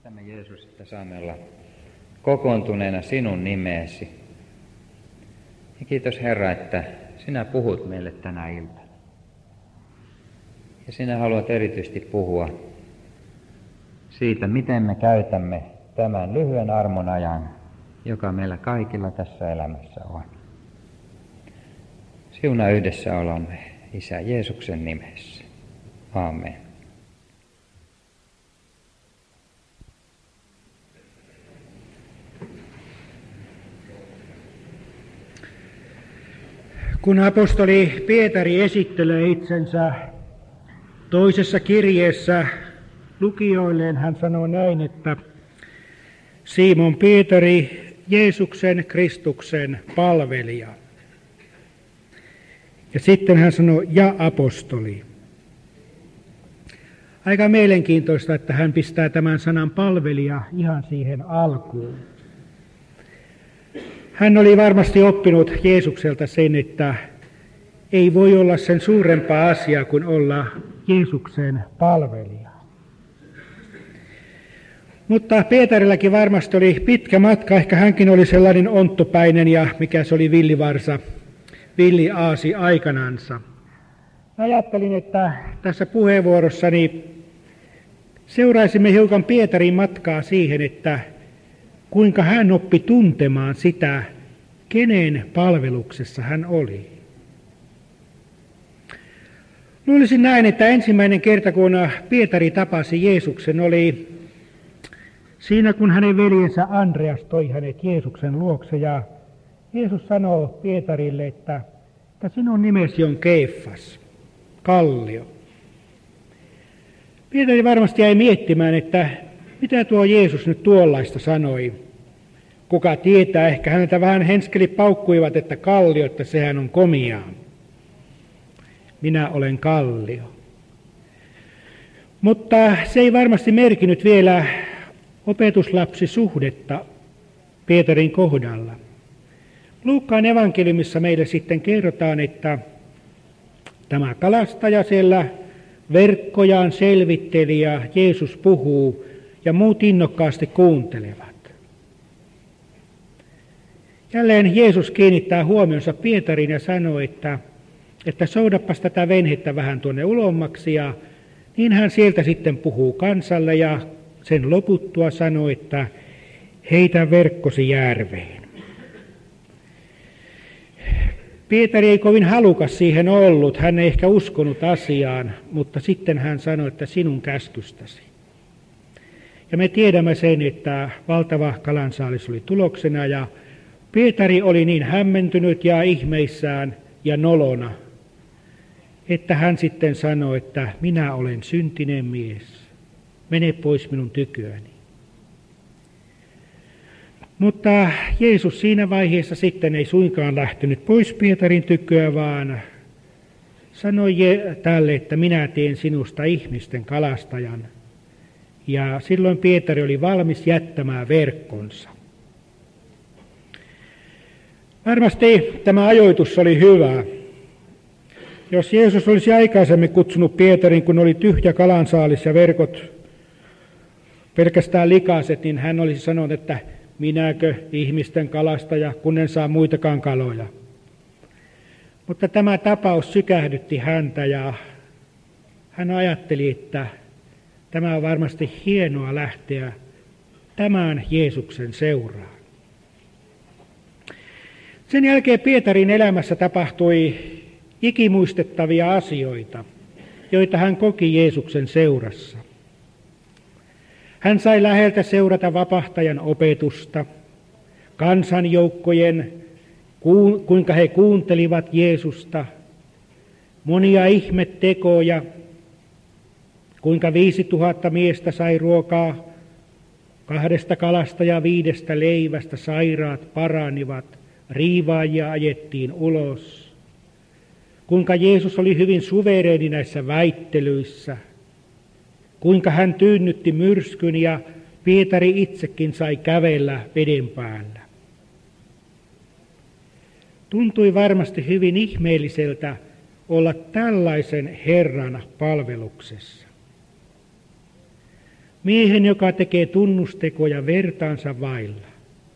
Kiitämme Jeesus, että saamme olla kokoontuneena sinun nimeesi. Ja kiitos Herra, että sinä puhut meille tänä iltana. Ja sinä haluat erityisesti puhua siitä, miten me käytämme tämän lyhyen armon ajan, joka meillä kaikilla tässä elämässä on. Siunaa yhdessäolomme Isä Jeesuksen nimessä. Aamen. Kun apostoli Pietari esittelee itsensä toisessa kirjeessä lukijoilleen, hän sanoo näin, että Simon Pietari, Jeesuksen Kristuksen palvelija. Ja sitten hän sanoo, ja apostoli. Aika mielenkiintoista, että hän pistää tämän sanan palvelija ihan siihen alkuun. Hän oli varmasti oppinut Jeesukselta sen, että ei voi olla sen suurempaa asiaa kuin olla Jeesuksen palvelija. Mutta Pietarillakin varmasti oli pitkä matka, ehkä hänkin oli sellainen onttopäinen ja mikä se oli villivarsa, villiaasi aikanansa. Ajattelin, että tässä puheenvuorossani seuraisimme hiukan Pietarin matkaa siihen, että kuinka hän oppi tuntemaan sitä, kenen palveluksessa hän oli. Luulisin näin, että ensimmäinen kerta, kun Pietari tapasi Jeesuksen, oli siinä, kun hänen veljensä Andreas toi hänet Jeesuksen luokse. Ja Jeesus sanoo Pietarille, että sinun nimesi on Keefas, kallio. Pietari varmasti jäi miettimään, että mitä tuo Jeesus nyt tuollaista sanoi. Kuka tietää, ehkä häneltä vähän henskeli paukkuivat, että kallio, että sehän on komiaa. Minä olen kallio. Mutta se ei varmasti merkinnyt vielä opetuslapsisuhdetta Pietarin kohdalla. Luukkaan evankeliumissa meille sitten kerrotaan, että tämä kalastaja siellä verkkojaan selvitteli ja Jeesus puhuu ja muut innokkaasti kuuntelevat. Jälleen Jeesus kiinnittää huomionsa Pietariin ja sanoo, että soudappas tätä venhettä vähän tuonne ulommaksi, ja niin hän sieltä sitten puhuu kansalle ja sen loputtua sanoo, että heitä verkkosi järveen. Pietari ei kovin halukas siihen ollut, hän ei ehkä uskonut asiaan, mutta sitten hän sanoi, että sinun käskystäsi. Ja me tiedämme sen, että valtava kalansaalis oli tuloksena ja Pietari oli niin hämmentynyt ja ihmeissään ja nolona, että hän sitten sanoi, että minä olen syntinen mies, mene pois minun tyköäni. Mutta Jeesus siinä vaiheessa sitten ei suinkaan lähtenyt pois Pietarin tyköä, vaan sanoi tälle, että minä teen sinusta ihmisten kalastajan. Ja silloin Pietari oli valmis jättämään verkkonsa. Varmasti tämä ajoitus oli hyvä. Jos Jeesus olisi aikaisemmin kutsunut Pietarin, kun oli tyhjä kalansaalis ja verkot pelkästään likaiset, niin hän olisi sanonut, että minäkö ihmisten kalastaja, kun en saa muitakaan kaloja. Mutta tämä tapaus sykähdytti häntä ja hän ajatteli, että tämä on varmasti hienoa lähteä tämän Jeesuksen seuraan. Sen jälkeen Pietarin elämässä tapahtui ikimuistettavia asioita, joita hän koki Jeesuksen seurassa. Hän sai läheltä seurata vapahtajan opetusta, kansanjoukkojen, kuinka he kuuntelivat Jeesusta, monia ihmettekoja, kuinka 5000 miestä sai ruokaa 2 kalasta ja 5 leivästä, sairaat paranivat, riivaajia ajettiin ulos, kuinka Jeesus oli hyvin suvereeni näissä väittelyissä, kuinka hän tyynnytti myrskyn ja Pietari itsekin sai kävellä veden päällä. Tuntui varmasti hyvin ihmeelliseltä olla tällaisen Herran palveluksessa. miehen, joka tekee tunnustekoja vertaansa vailla.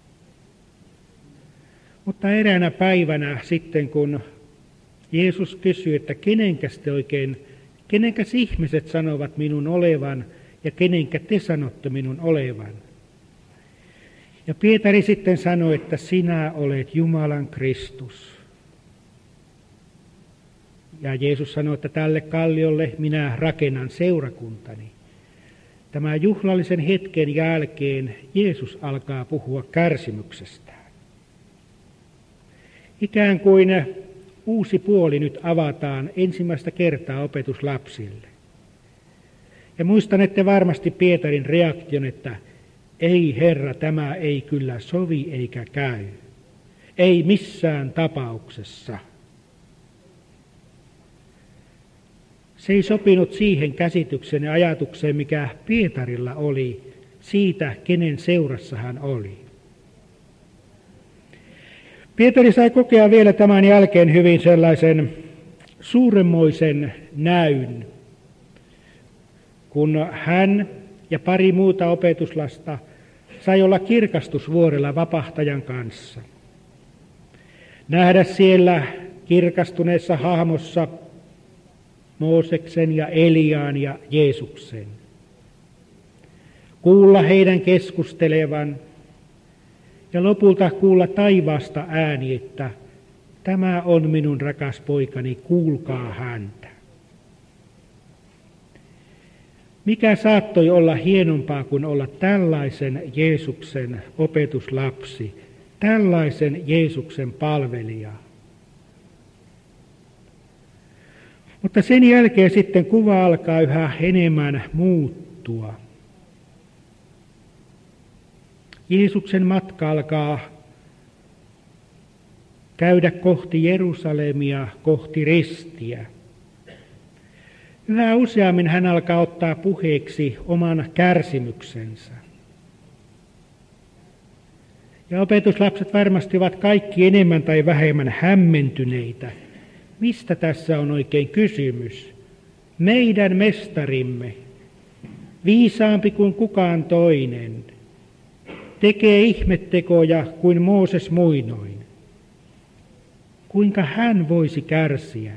Mutta eräänä päivänä sitten, kun Jeesus kysyi, että kenenkäs ihmiset sanovat minun olevan ja kenenkä te sanotte minun olevan. Ja Pietari sitten sanoi, että sinä olet Jumalan Kristus. Ja Jeesus sanoi, että tälle kalliolle minä rakennan seurakuntani. Tämän juhlallisen hetken jälkeen Jeesus alkaa puhua kärsimyksestään. Ikään kuin uusi puoli nyt avataan ensimmäistä kertaa opetuslapsille. Ja muistanette varmasti Pietarin reaktion, että ei Herra, tämä ei kyllä sovi eikä käy. Ei missään tapauksessa. Se ei sopinut siihen käsitykseen ja ajatukseen, mikä Pietarilla oli siitä, kenen seurassa hän oli. Pietari sai kokea vielä tämän jälkeen hyvin sellaisen suuremmoisen näyn, kun hän ja pari muuta opetuslasta sai olla kirkastusvuorella vapahtajan kanssa. Nähdä siellä kirkastuneessa hahmossa Mooseksen ja Eliaan ja Jeesuksen. Kuulla heidän keskustelevan ja lopulta kuulla taivaasta ääni, että tämä on minun rakas poikani, kuulkaa häntä. Mikä saattoi olla hienompaa kuin olla tällaisen Jeesuksen opetuslapsi, tällaisen Jeesuksen palvelija? Mutta sen jälkeen sitten kuva alkaa yhä enemmän muuttua. Jeesuksen matka alkaa käydä kohti Jerusalemia, kohti ristiä. Yhä useammin hän alkaa ottaa puheeksi oman kärsimyksensä. Ja opetuslapset varmasti ovat kaikki enemmän tai vähemmän hämmentyneitä. Mistä tässä on oikein kysymys? Meidän mestarimme, viisaampi kuin kukaan toinen, tekee ihmettekoja kuin Mooses muinoin. Kuinka hän voisi kärsiä?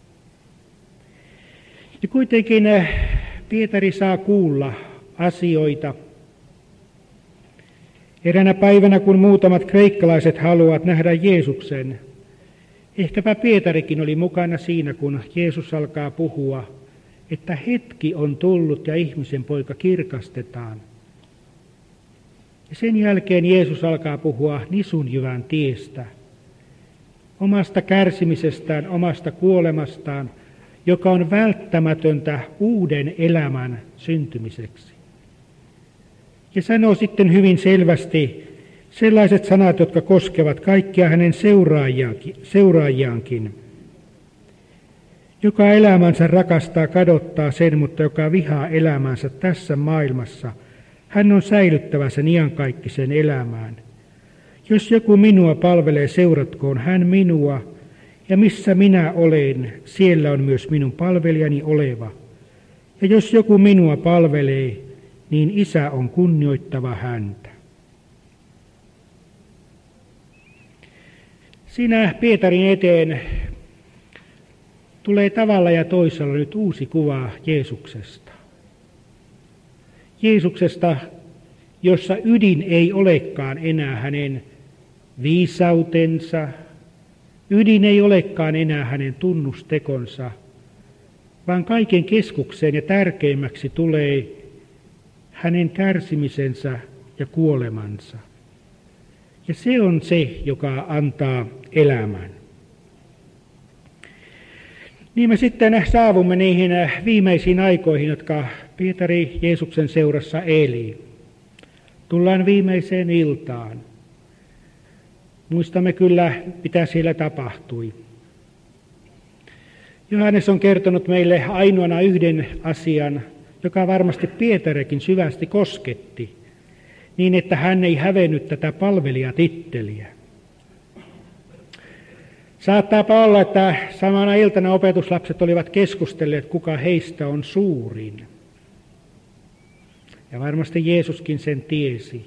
Ja kuitenkin Pietari saa kuulla asioita. Eräänä päivänä, kun muutamat kreikkalaiset haluavat nähdä Jeesuksen, ehkäpä Pietarikin oli mukana siinä, kun Jeesus alkaa puhua, että hetki on tullut ja ihmisen poika kirkastetaan. Ja sen jälkeen Jeesus alkaa puhua nisunjyvän tiestä, omasta kärsimisestään, omasta kuolemastaan, joka on välttämätöntä uuden elämän syntymiseksi. Ja sanoo sitten hyvin selvästi sellaiset sanat, jotka koskevat kaikkia hänen seuraajiaankin. Joka elämänsä rakastaa, kadottaa sen, mutta joka vihaa elämänsä tässä maailmassa, hän on säilyttävä sen iankaikkisen elämään. Jos joku minua palvelee, seuratkoon hän minua, ja missä minä olen, siellä on myös minun palvelijani oleva. Ja jos joku minua palvelee, niin Isä on kunnioittava häntä. Siinä Pietarin eteen tulee tavalla ja toisella nyt uusi kuva Jeesuksesta. Jeesuksesta, jossa ydin ei olekaan enää hänen viisautensa, ydin ei olekaan enää hänen tunnustekonsa, vaan kaiken keskukseen ja tärkeimmäksi tulee hänen kärsimisensä ja kuolemansa. Ja se on se, joka antaa elämän. Niin me sitten saavumme niihin viimeisiin aikoihin, jotka Pietari Jeesuksen seurassa eli. Tullaan viimeiseen iltaan. Muistamme kyllä, mitä siellä tapahtui. Johannes on kertonut meille ainoana yhden asian, joka varmasti Pietarikin syvästi kosketti, niin että hän ei hävennyt tätä palvelijatitteliä. Saattaapa olla, että samana iltana opetuslapset olivat keskustelleet, kuka heistä on suurin. Ja varmasti Jeesuskin sen tiesi.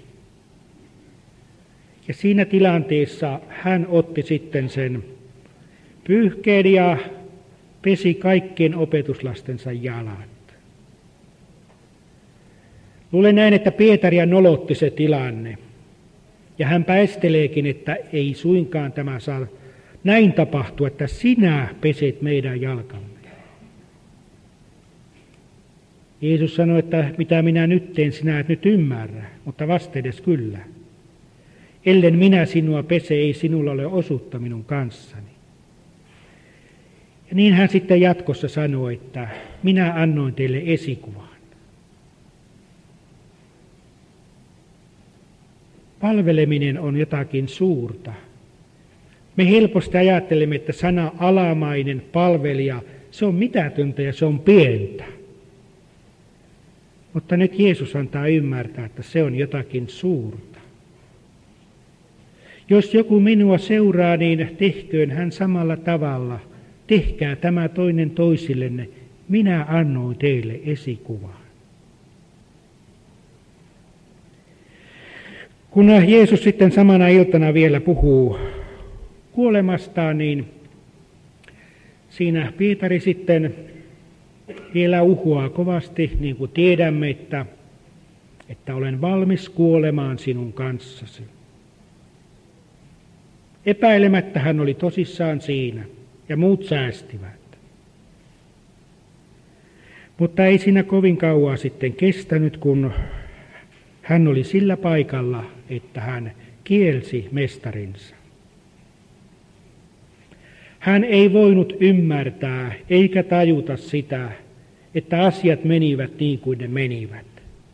Ja siinä tilanteessa hän otti sitten sen pyyhkeen ja pesi kaikkien opetuslastensa jalat. Luulen näin, että Pietaria nolotti se tilanne. Ja hän päisteleekin, että ei suinkaan tämä saa näin tapahtua, että sinä peset meidän jalkamme. Jeesus sanoi, että mitä minä nyt teen, sinä et nyt ymmärrä, mutta vastedes kyllä. Ellen minä sinua pese, ei sinulla ole osuutta minun kanssani. Ja niin hän sitten jatkossa sanoi, että minä annoin teille esikuvan. Palveleminen on jotakin suurta. Me helposti ajattelemme, että sana alamainen palvelija, se on mitätöntä ja se on pientä. Mutta nyt Jeesus antaa ymmärtää, että se on jotakin suurta. Jos joku minua seuraa, niin tehköön hän samalla tavalla. Tehkää tämä toinen toisillenne. Minä annoin teille esikuvan. Kun Jeesus sitten samana iltana vielä puhuu kuolemastaan, niin siinä Pietari sitten vielä uhoaa kovasti, niin kuin tiedämme, että olen valmis kuolemaan sinun kanssasi. Epäilemättä hän oli tosissaan siinä, ja muut säästivät. Mutta ei siinä kovin kauaa sitten kestänyt, kun hän oli sillä paikalla, että hän kielsi mestarinsa. Hän ei voinut ymmärtää eikä tajuta sitä, että asiat menivät niin kuin ne menivät.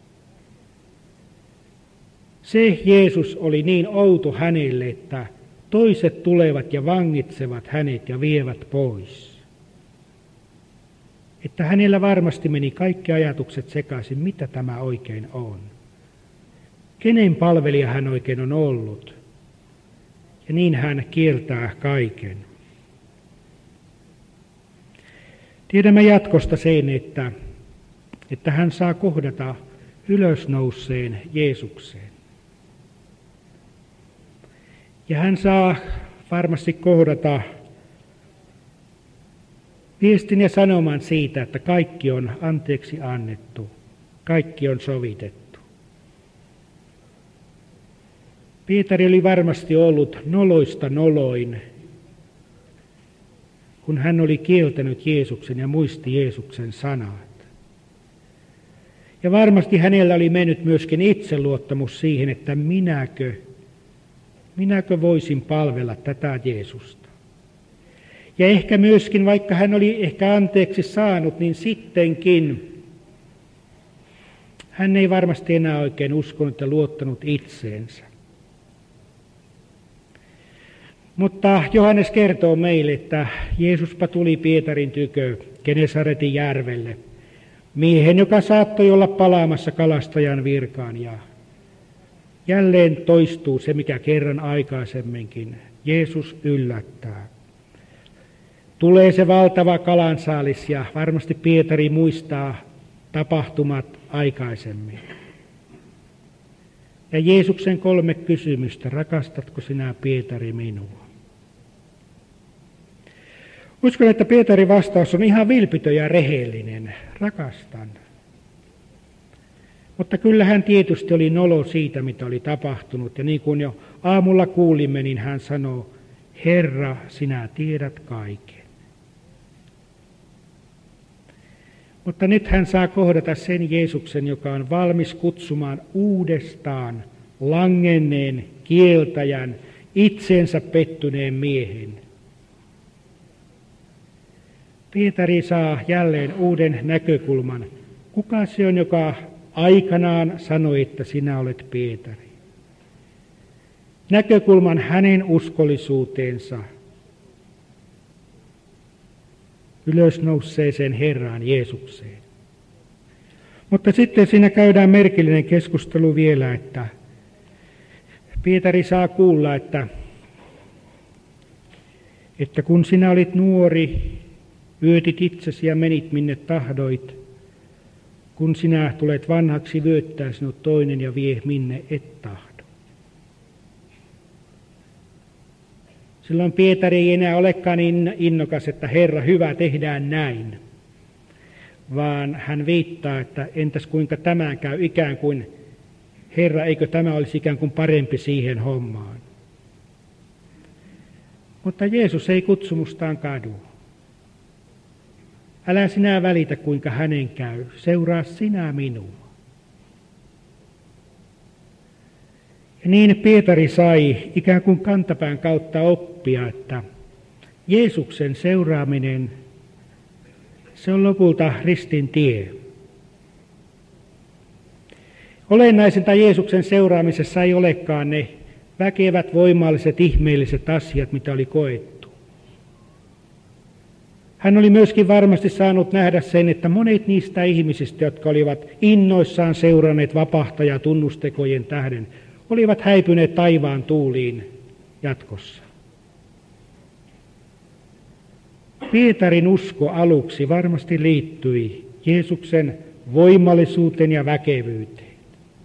Se Jeesus oli niin outo hänelle, että toiset tulevat ja vangitsevat hänet ja vievät pois. Että hänellä varmasti meni kaikki ajatukset sekaisin, mitä tämä oikein on. Kenen palvelija hän oikein on ollut? Ja niin hän kieltää kaiken. Tiedämme jatkosta sen, että hän saa kohdata ylösnouseen Jeesukseen. Ja hän saa varmasti kohdata viestin ja sanoman siitä, että kaikki on anteeksi annettu, kaikki on sovitettu. Pietari oli varmasti ollut noloista noloin, kun hän oli kieltänyt Jeesuksen ja muisti Jeesuksen sanat. Ja varmasti hänellä oli mennyt myöskin itseluottamus siihen, että minäkö voisin palvella tätä Jeesusta. Ja ehkä myöskin, vaikka hän oli ehkä anteeksi saanut, niin sittenkin hän ei varmasti enää oikein uskonut ja luottanut itseensä. Mutta Johannes kertoo meille, että Jeesuspa tuli Pietarin tykö Genesaretin järvelle, miehen, joka saattoi olla palaamassa kalastajan virkaan. Ja jälleen toistuu se, mikä kerran aikaisemminkin. Jeesus yllättää. Tulee se valtava kalansaalis ja varmasti Pietari muistaa tapahtumat aikaisemmin. Ja Jeesuksen 3 kysymystä, rakastatko sinä Pietari minua? Uskon, että Pietarin vastaus on ihan vilpitön ja rehellinen, rakastan. Mutta kyllä hän tietysti oli nolo siitä, mitä oli tapahtunut. Ja niin kuin jo aamulla kuulimme, niin hän sanoo, Herra, sinä tiedät kaiken. Mutta nyt hän saa kohdata sen Jeesuksen, joka on valmis kutsumaan uudestaan langenneen, kieltäjän, itsensä pettyneen miehen. Pietari saa jälleen uuden näkökulman. Kuka se on, joka aikanaan sanoi, että sinä olet Pietari? Näkökulman hänen uskollisuuteensa ylösnouseeseen Herraan Jeesukseen. Mutta sitten siinä käydään merkillinen keskustelu vielä, että Pietari saa kuulla, että kun sinä olit nuori, yötit itsesi ja menit minne tahdoit, kun sinä tulet vanhaksi, vyöttää sinut toinen ja vie minne et tahdo. Silloin Pietari ei enää olekaan niin innokas, että Herra, hyvä, tehdään näin. Vaan hän viittaa, että entäs kuinka tämä käy, ikään kuin, Herra, eikö tämä olisi ikään kuin parempi siihen hommaan. Mutta Jeesus ei kutsumustaan kadu. Älä sinä välitä, kuinka hänen käy, seuraa sinä minua. Ja niin Pietari sai ikään kuin kantapään kautta oppia, että Jeesuksen seuraaminen, se on lopulta ristin tie. Olennaisinta Jeesuksen seuraamisessa ei olekaan ne väkevät, voimalliset, ihmeelliset asiat, mitä oli koettu. Hän oli myöskin varmasti saanut nähdä sen, että monet niistä ihmisistä, jotka olivat innoissaan seuranneet vapahtajaa tunnustekojen tähden, olivat häipyneet taivaan tuuliin jatkossa. Pietarin usko aluksi varmasti liittyi Jeesuksen voimallisuuteen ja väkevyyteen.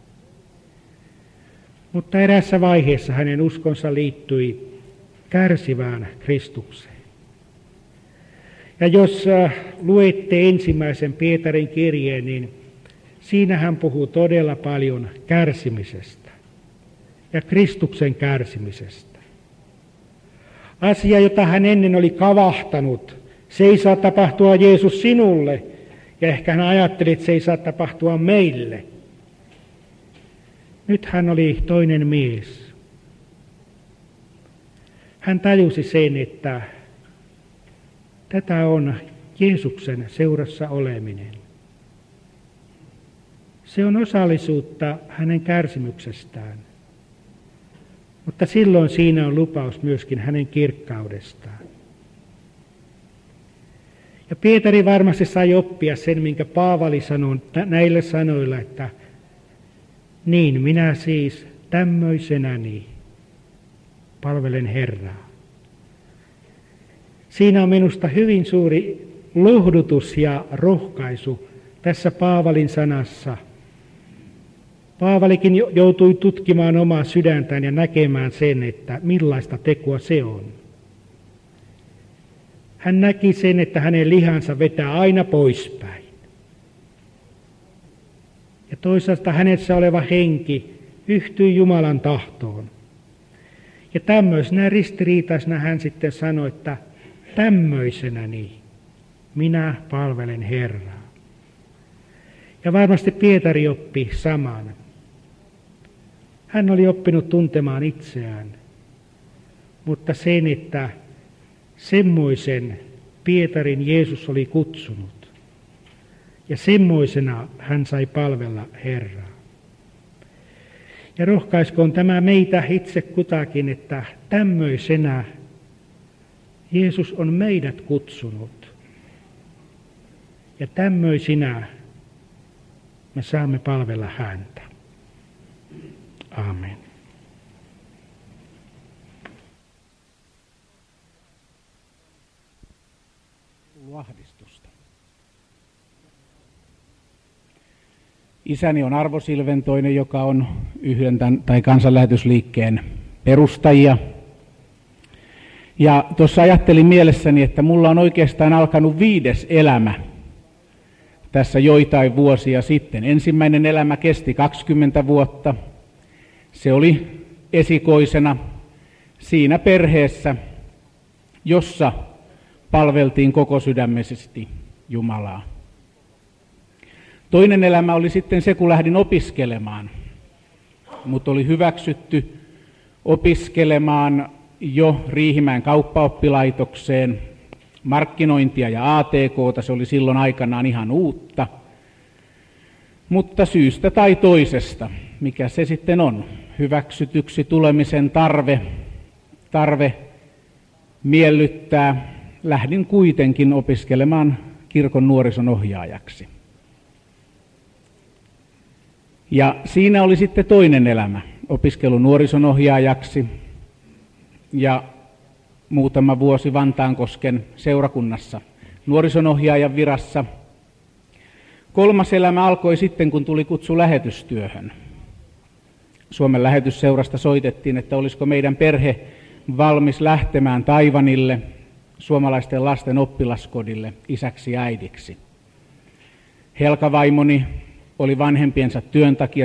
Mutta eräässä vaiheessa hänen uskonsa liittyi kärsivään Kristukseen. Ja jos luette ensimmäisen Pietarin kirjeen, niin siinä hän puhuu todella paljon kärsimisestä ja Kristuksen kärsimisestä. Asia, jota hän ennen oli kavahtanut, se ei saa tapahtua Jeesus sinulle, ja ehkä hän ajatteli, että se ei saa tapahtua meille. Nyt hän oli toinen mies. Hän tajusi sen, että tätä on Jeesuksen seurassa oleminen. Se on osallisuutta hänen kärsimyksestään. Mutta silloin siinä on lupaus myöskin hänen kirkkaudestaan. Ja Pietari varmasti sai oppia sen, minkä Paavali sanoi näillä sanoilla, että niin minä siis tämmöisenäni palvelen Herraa. Siinä on minusta hyvin suuri lohdutus ja rohkaisu tässä Paavalin sanassa. Paavalikin joutui tutkimaan omaa sydäntään ja näkemään sen, että millaista tekoa se on. Hän näki sen, että hänen lihansa vetää aina poispäin. Ja toisaalta hänessä oleva henki yhtyi Jumalan tahtoon. Ja tämmöisenä ristiriitaisena hän sitten sanoi, että tämmöisenäni minä palvelen Herraa. Ja varmasti Pietari oppi saman. Hän oli oppinut tuntemaan itseään, mutta sen, että semmoisen Pietarin Jeesus oli kutsunut. Ja semmoisena hän sai palvella Herraa. Ja rohkaiskoon tämä meitä itse kutakin, että tämmöisenä Jeesus on meidät kutsunut. Ja tämmöisinä me saamme palvella häntä. Amen. Ahdistusta. Isäni on Arvo Silventoinen, joka on yhden kansanlähetysliikkeen perustajia. Ja tuossa ajattelin mielessäni, että mulla on oikeastaan alkanut 5. elämä tässä joitain vuosia sitten. Ensimmäinen elämä kesti 20 vuotta. Se oli esikoisena siinä perheessä, jossa palveltiin koko sydämellisesti Jumalaa. Toinen elämä oli sitten se, kun lähdin opiskelemaan. Mut oli hyväksytty opiskelemaan jo Riihimäen kauppaoppilaitokseen markkinointia ja ATK:ta. Se oli silloin aikanaan ihan uutta. Mutta syystä tai toisesta, mikä se sitten on, hyväksytyksi tulemisen tarve miellyttää, lähdin kuitenkin opiskelemaan kirkon nuorison ohjaajaksi. Ja siinä oli sitten toinen elämä, opiskelu nuorison ohjaajaksi ja muutama vuosi Vantaankosken seurakunnassa nuorisonohjaajan virassa. Kolmas elämä alkoi sitten, kun tuli kutsu lähetystyöhön. Suomen lähetysseurasta soitettiin, että olisiko meidän perhe valmis lähtemään Taiwanille, suomalaisten lasten oppilaskodille, isäksi ja äidiksi. Helka vaimoni oli vanhempiensa työn takia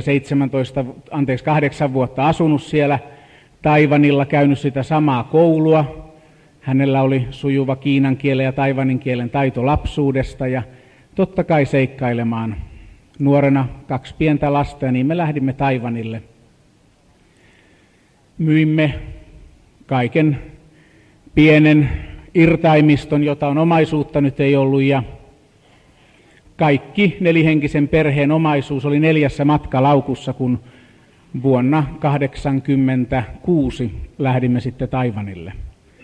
8 vuotta asunut siellä Taiwanilla, käynyt sitä samaa koulua. Hänellä oli sujuva kiinan kielen ja taiwanin kielen taito lapsuudesta ja totta kai seikkailemaan. Nuorena 2 pientä lasta ja niin me lähdimme Taiwanille. Myimme kaiken pienen irtaimiston, jota on omaisuutta nyt ei ollut, ja kaikki 4-henkisen perheen omaisuus oli 4 matkalaukussa, kun vuonna 1986 lähdimme sitten Taiwanille.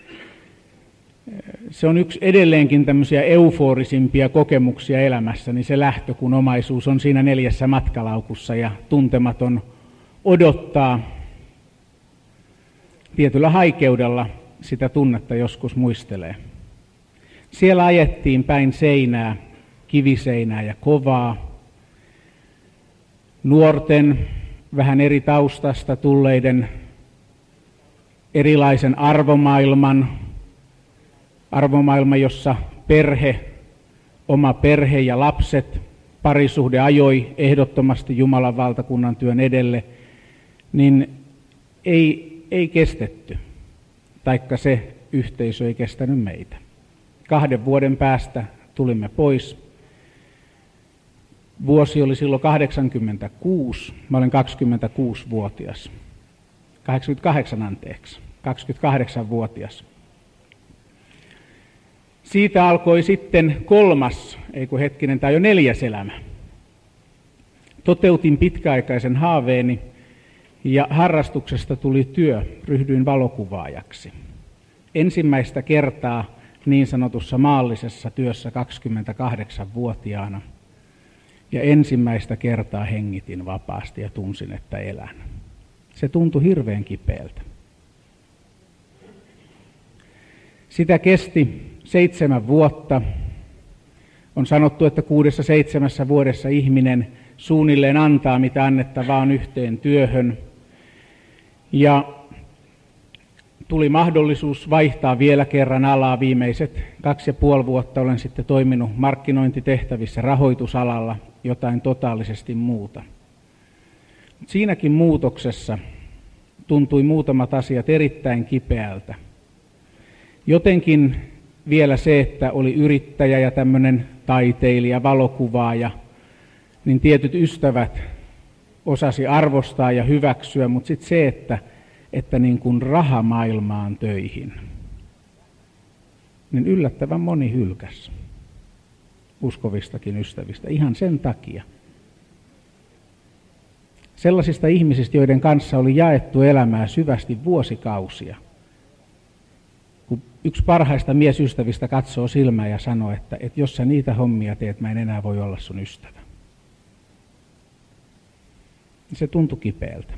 Se on yksi edelleenkin tämmöisiä euforisimpia kokemuksia elämässäni, se lähtö, kun omaisuus on siinä 4 matkalaukussa ja tuntematon odottaa. Tietyllä haikeudella sitä tunnetta joskus muistelee. Siellä ajettiin päin seinää, kiviseinää ja kovaa. Nuorten, vähän eri taustasta tulleiden, erilaisen arvomaailma, jossa oma perhe ja lapset, parisuhde ajoi ehdottomasti Jumalan valtakunnan työn edelle, niin ei kestetty, taikka se yhteisö ei kestänyt meitä. 2 vuoden päästä tulimme pois. Vuosi oli silloin 86, mä olen 26-vuotias. 28-vuotias. Siitä alkoi sitten 4. elämä. Toteutin pitkäaikaisen haaveeni ja harrastuksesta tuli työ, ryhdyin valokuvaajaksi. Ensimmäistä kertaa niin sanotussa maallisessa työssä 28-vuotiaana ja ensimmäistä kertaa hengitin vapaasti ja tunsin, että elän. Se tuntui hirveän kipeältä. Sitä kesti 7 vuotta. On sanottu, että 6-7 vuodessa ihminen suunnilleen antaa, mitä annettavaa on yhteen työhön. Ja tuli mahdollisuus vaihtaa vielä kerran alaa. Viimeiset 2,5 vuotta olen sitten toiminut markkinointitehtävissä rahoitusalalla, jotain totaalisesti muuta. Siinäkin muutoksessa tuntui muutamat asiat erittäin kipeältä. Jotenkin vielä se, että oli yrittäjä ja tämmöinen taiteilija, valokuvaaja, niin tietyt ystävät osasi arvostaa ja hyväksyä, mutta sitten se, että niin kuin rahamaailmaan töihin, niin yllättävän moni hylkäsi uskovistakin ystävistä ihan sen takia. Sellaisista ihmisistä, joiden kanssa oli jaettu elämää syvästi vuosikausia. Kun yksi parhaista miesystävistä katsoo silmään ja sanoo, että jos sä niitä hommia teet, mä en enää voi olla sun ystävä. Se tuntui kipeältä.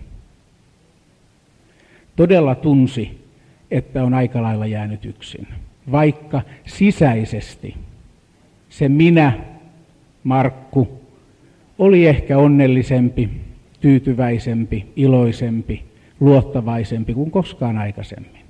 Todella tunsi, että on aika lailla jäänyt yksin, vaikka sisäisesti se minä, Markku, oli ehkä onnellisempi, tyytyväisempi, iloisempi, luottavaisempi kuin koskaan aikaisemmin.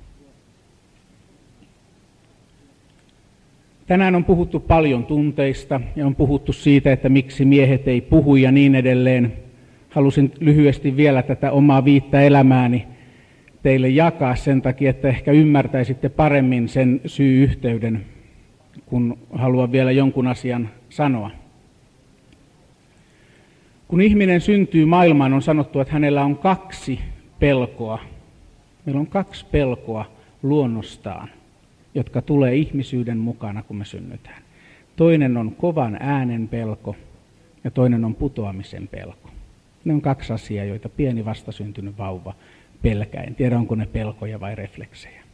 Tänään on puhuttu paljon tunteista ja on puhuttu siitä, että miksi miehet ei puhu ja niin edelleen. Halusin lyhyesti vielä tätä omaa 5 elämääni teille jakaa sen takia, että ehkä ymmärtäisitte paremmin sen syy-yhteyden, kun haluan vielä jonkun asian sanoa. Kun ihminen syntyy maailmaan, on sanottu, että hänellä on 2 pelkoa. Meillä on 2 pelkoa luonnostaan, jotka tulee ihmisyyden mukana, kun me synnytään. Toinen on kovan äänen pelko ja toinen on putoamisen pelko. Ne on 2 asiaa, joita pieni vastasyntynyt vauva pelkää. En tiedä, onko ne pelkoja vai refleksejä.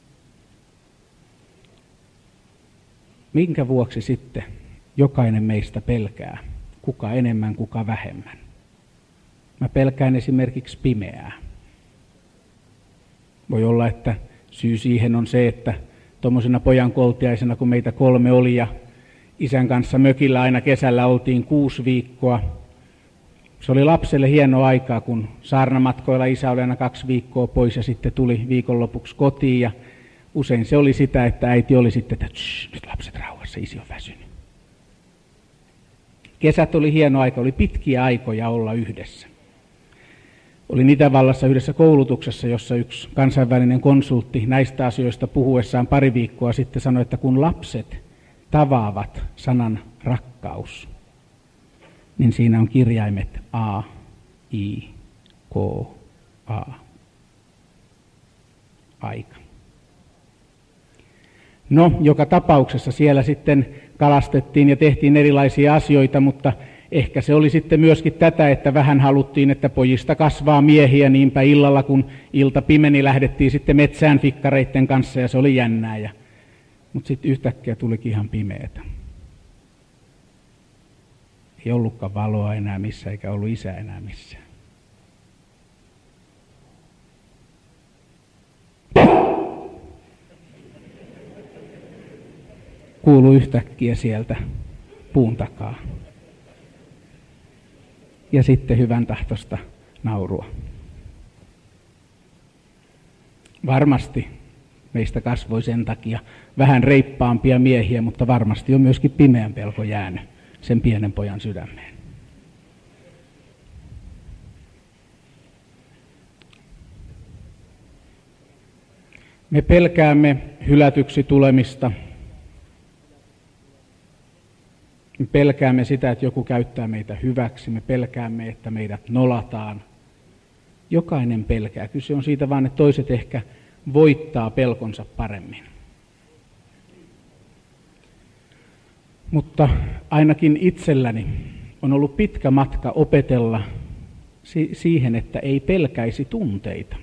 Minkä vuoksi sitten jokainen meistä pelkää? Kuka enemmän, kuka vähemmän? Mä pelkään esimerkiksi pimeää. Voi olla, että syy siihen on se, että tuommoisena pojankoltiaisena, kun meitä 3 oli ja isän kanssa mökillä aina kesällä oltiin 6 viikkoa. Se oli lapselle hieno aikaa, kun saarnamatkoilla isä oli aina 2 viikkoa pois ja sitten tuli viikonlopuksi kotiin. Ja usein se oli sitä, että äiti oli sitten, että nyt lapset rauhassa, isi on väsynyt. Kesät oli hieno aika, oli pitkiä aikoja olla yhdessä. Olin Itävallassa yhdessä koulutuksessa, jossa yksi kansainvälinen konsultti näistä asioista puhuessaan pari viikkoa sitten sanoi, että kun lapset tavaavat sanan rakkaus, niin siinä on kirjaimet A, I, K, A. Aika. No, joka tapauksessa siellä sitten kalastettiin ja tehtiin erilaisia asioita, mutta ehkä se oli sitten myöskin tätä, että vähän haluttiin, että pojista kasvaa miehiä, niinpä illalla kun ilta pimeni lähdettiin sitten metsään fikkareitten kanssa ja se oli jännää. Mutta sitten yhtäkkiä tulikin ihan pimeätä. Ei ollutkaan valoa enää missään eikä ollut isä enää missään. Kuului yhtäkkiä sieltä puun takaa. Ja sitten hyvän tahtoista naurua. Varmasti meistä kasvoi sen takia vähän reippaampia miehiä, mutta varmasti on myöskin pimeän pelko jäänyt sen pienen pojan sydämeen. Me pelkäämme hylätyksi tulemista. Me pelkäämme sitä, että joku käyttää meitä hyväksi. Me pelkäämme, että meidät nolataan. Jokainen pelkää. Kyse on siitä vaan, että toiset ehkä voittaa pelkonsa paremmin. Mutta ainakin itselläni on ollut pitkä matka opetella siihen, että ei pelkäisi tunteita.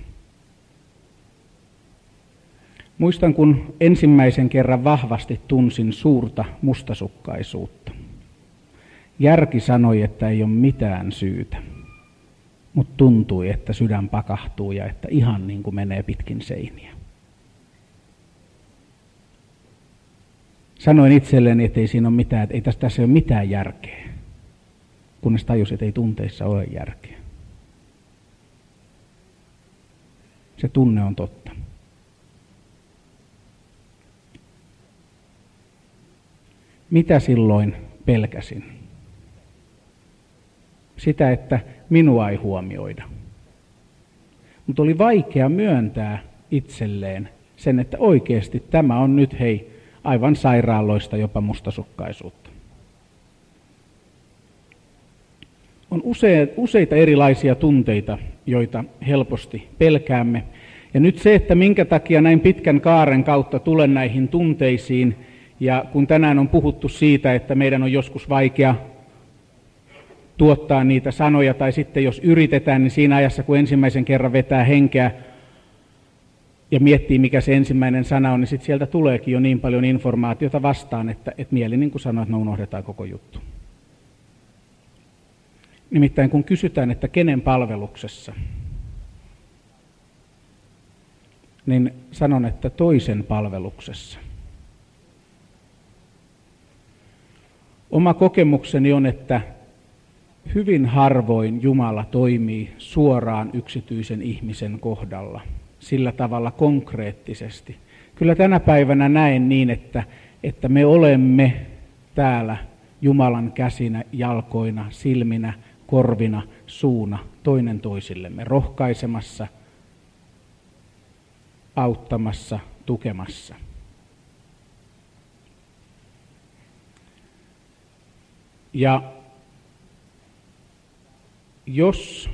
Muistan, kun ensimmäisen kerran vahvasti tunsin suurta mustasukkaisuutta. Järki sanoi, että ei ole mitään syytä, mutta tuntui, että sydän pakahtuu ja että ihan niin kuin menee pitkin seiniä. Sanoin itselleni, että ei siinä ole mitään, että ei tässä ole mitään järkeä, kunnes tajusin, että ei tunteissa ole järkeä. Se tunne on totta. Mitä silloin pelkäsin? Sitä, että minua ei huomioida. Mutta oli vaikea myöntää itselleen sen, että oikeasti tämä on nyt aivan sairaaloista jopa mustasukkaisuutta. On useita erilaisia tunteita, joita helposti pelkäämme. Ja nyt se, että minkä takia näin pitkän kaaren kautta tulen näihin tunteisiin, ja kun tänään on puhuttu siitä, että meidän on joskus vaikea tuottaa niitä sanoja, tai sitten jos yritetään, niin siinä ajassa, kun ensimmäisen kerran vetää henkeä ja miettii, mikä se ensimmäinen sana on, niin sitten sieltä tuleekin jo niin paljon informaatiota vastaan, että mieli niin kuin sanoo, että me unohdetaan koko juttu. Nimittäin kun kysytään, että kenen palveluksessa, niin sanon, että toisen palveluksessa. Oma kokemukseni on, että hyvin harvoin Jumala toimii suoraan yksityisen ihmisen kohdalla, sillä tavalla konkreettisesti. Kyllä tänä päivänä näen niin, että me olemme täällä Jumalan käsinä, jalkoina, silminä, korvina, suuna toinen toisillemme, rohkaisemassa, auttamassa, tukemassa. Ja jos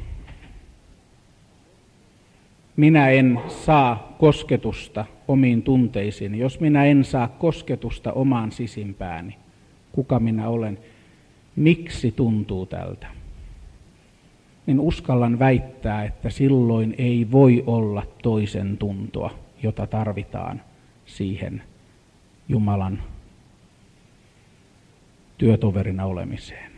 minä en saa kosketusta omiin tunteisiin, jos minä en saa kosketusta omaan sisimpääni, kuka minä olen, miksi tuntuu tältä, niin uskallan väittää, että silloin ei voi olla toisen tuntoa, jota tarvitaan siihen Jumalan työtoverina olemiseen.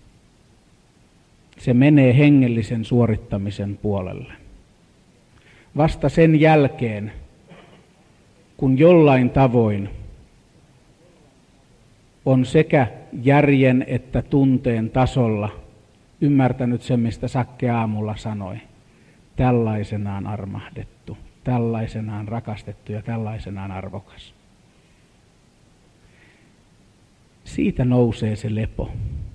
Se menee hengellisen suorittamisen puolelle. Vasta sen jälkeen, kun jollain tavoin on sekä järjen että tunteen tasolla ymmärtänyt sen, mistä Sakke aamulla sanoi. Tällaisenaan armahdettu, tällaisenaan rakastettu ja tällaisenaan arvokas. Siitä nousee se lepo.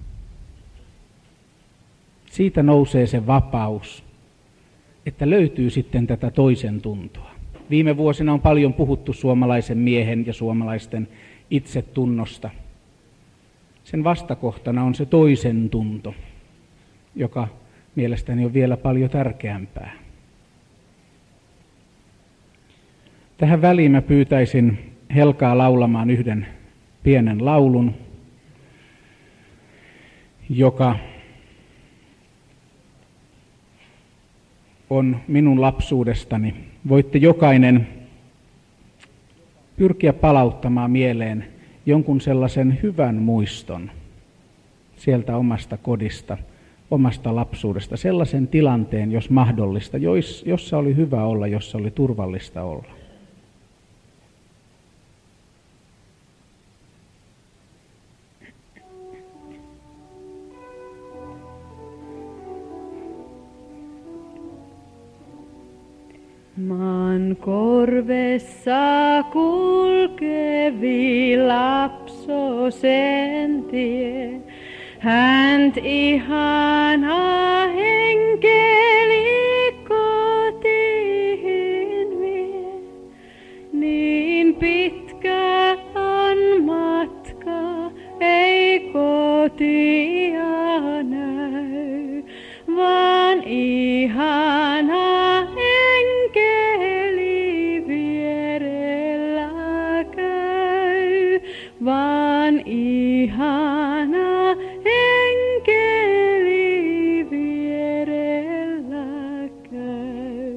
Siitä nousee se vapaus, että löytyy sitten tätä toisen tuntoa. Viime vuosina on paljon puhuttu suomalaisen miehen ja suomalaisten itsetunnosta. Sen vastakohtana on se toisen tunto, joka mielestäni on vielä paljon tärkeämpää. Tähän väliin mä pyytäisin Helkaa laulamaan yhden pienen laulun, joka on minun lapsuudestani. Voitte jokainen pyrkiä palauttamaan mieleen jonkun sellaisen hyvän muiston sieltä omasta kodista, omasta lapsuudesta, sellaisen tilanteen, jos mahdollista, jossa oli hyvä olla, jossa oli turvallista olla. Maan korvessa kulkevi lapsosen tie, hänt ihana enkeli kotiin vie. Niin pitkä on matka, ei kotia näy, vaan ihana enkeli vierellä käy, vaan ihana enkeli vierellä käy.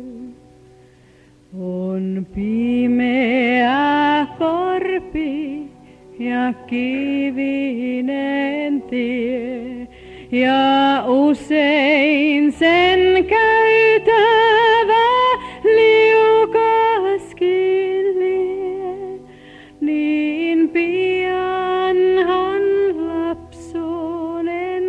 On pimeä korpi ja kivinen tie, ja usein sen käytävä liukaskin lie, niin pianhan lapsuuden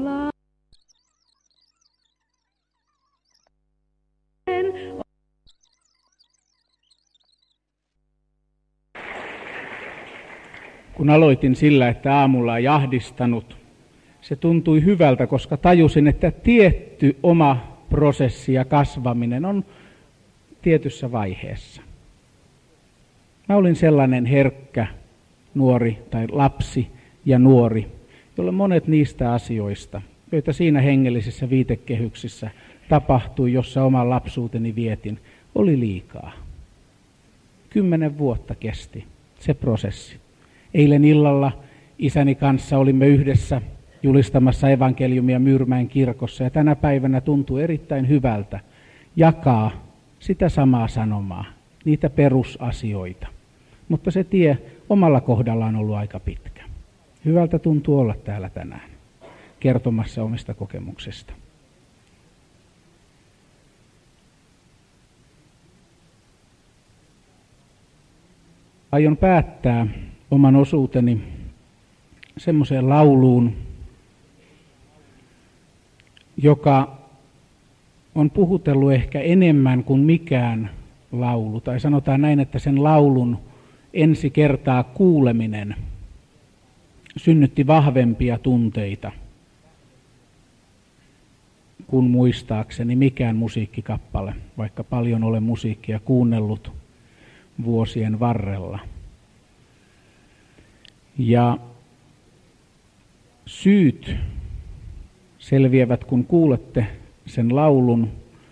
Kun aloitin sillä, että aamulla ei ahdistanut, se tuntui hyvältä, koska tajusin, että tietty oma prosessi ja kasvaminen on tietyssä vaiheessa. Mä olin sellainen herkkä nuori tai lapsi ja nuori, jolle monet niistä asioista, joita siinä hengellisessä viitekehyksissä tapahtui, jossa oman lapsuuteni vietin, oli liikaa. 10 vuotta kesti se prosessi. Eilen illalla isäni kanssa olimme yhdessä julistamassa evankeliumia Myyrmäen kirkossa, ja tänä päivänä tuntuu erittäin hyvältä jakaa sitä samaa sanomaa, niitä perusasioita. Mutta se tie omalla kohdallaan on ollut aika pitkä. Hyvältä tuntuu olla täällä tänään kertomassa omista kokemuksista. Aion päättää oman osuuteni semmoiseen lauluun, joka on puhutellut ehkä enemmän kuin mikään laulu. Tai sanotaan näin, että sen laulun ensi kertaa kuuleminen synnytti vahvempia tunteita kuin muistaakseni mikään musiikkikappale, vaikka paljon olen musiikkia kuunnellut vuosien varrella. Ja syyt selviävät, kun kuulette sen laulun,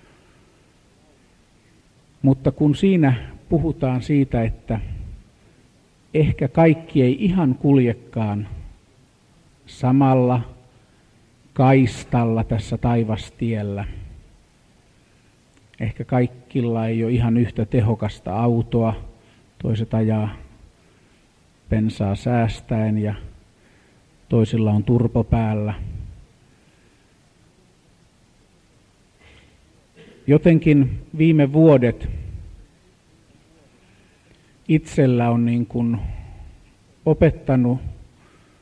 mutta kun siinä puhutaan siitä, että ehkä kaikki ei ihan kuljekaan samalla kaistalla tässä taivastiellä. Ehkä kaikilla ei ole ihan yhtä tehokasta autoa, toiset ajaa bensaa säästäen ja toisilla on turbo päällä. Jotenkin viime vuodet itsellä on niin kuin opettanut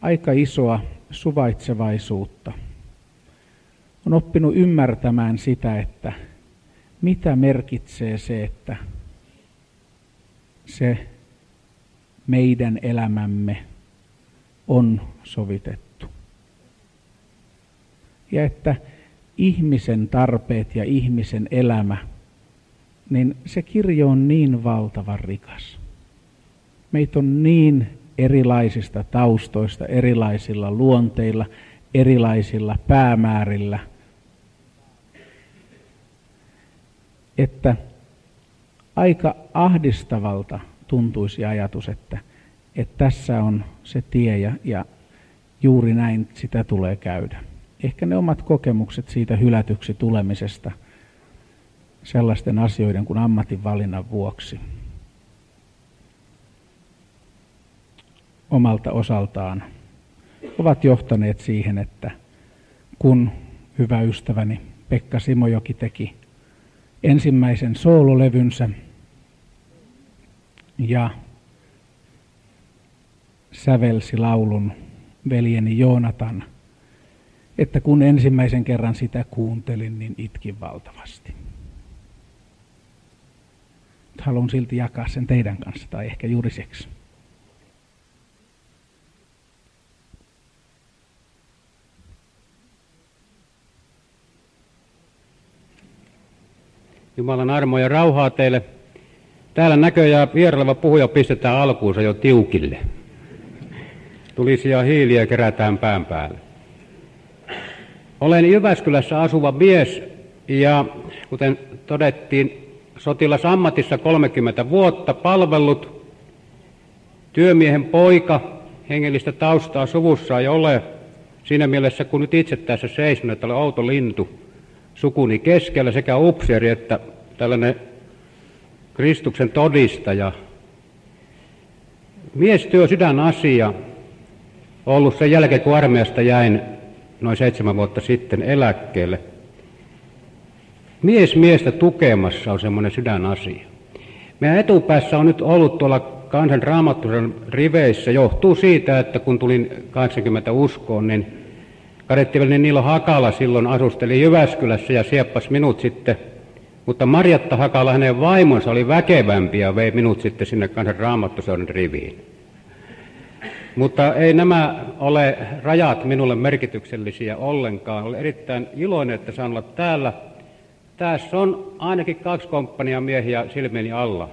aika isoa suvaitsevaisuutta. On oppinut ymmärtämään sitä, että mitä merkitsee se, että se meidän elämämme on sovitettu. Ja että ihmisen tarpeet ja ihmisen elämä, niin se kirjo on niin valtavan rikas. Meitä on niin erilaisista taustoista, erilaisilla luonteilla, erilaisilla päämäärillä, että aika ahdistavalta tuntuisi ajatus, että tässä on se tie ja juuri näin sitä tulee käydä. Ehkä ne omat kokemukset siitä hylätyksi tulemisesta sellaisten asioiden kuin ammatinvalinnan vuoksi omalta osaltaan ovat johtaneet siihen, että kun hyvä ystäväni Pekka Simojoki teki ensimmäisen soololevynsä ja sävelsi laulun Veljeni Joonatan, että kun ensimmäisen kerran sitä kuuntelin, niin itkin valtavasti. Haluan silti jakaa sen teidän kanssa, tai ehkä juuri siksi. Jumalan armoa ja rauhaa teille. Täällä näköjään vieraileva puhuja pistetään alkuunsa jo tiukille. Tulisia hiiliä kerätään pään päälle. Olen Jyväskylässä asuva mies ja kuten todettiin, sotilasammatissa 30 vuotta palvellut, työmiehen poika, hengellistä taustaa suvussa ei ole. Siinä mielessä, kun nyt itse tässä seison, että olen outo lintu sukuni keskellä, sekä upseeri että tällainen Kristuksen todistaja. Miestyö sydänasia ollut sen jälkeen, kun armeijasta jäin noin 7 vuotta sitten eläkkeelle. Mies miestä tukemassa on semmoinen sydänasia. Meidän etupäässä on nyt ollut tuolla Kansan Raamattujen riveissä, johtuu siitä, että kun tulin 80 uskoon, niin kadettivällinen Niilo Hakala silloin asusteli Jyväskylässä ja sieppasi minut sitten, mutta Marjatta Hakala, hänen vaimonsa, oli väkevämpi ja vei minut sitten sinne Kansan Raamattuseuden riviin. Mutta ei nämä ole rajat minulle merkityksellisiä ollenkaan. Olen erittäin iloinen, että saan olla täällä. Tässä on ainakin 2 komppania miehiä silmieni alla.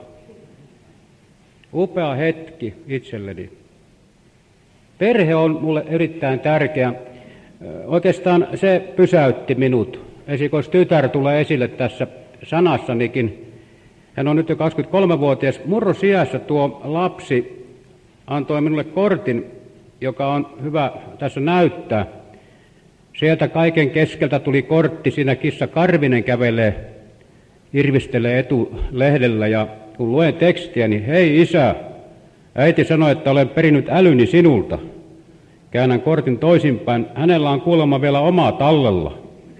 Upea hetki itselleni. Perhe on mulle erittäin tärkeä. Oikeastaan se pysäytti minut. Esikoistytär tulee esille tässä sanassanikin. Hän on nyt jo 23-vuotias. Murrosiässä tuo lapsi antoi minulle kortin, joka on hyvä tässä näyttää. Sieltä kaiken keskeltä tuli kortti, siinä kissa Karvinen kävelee, irvistelee etulehdellä ja kun luen tekstiä, niin hei isä, äiti sanoi, että olen perinyt älyni sinulta. Käännän kortin toisinpäin, hänellä on kuulemma vielä omaa tallella.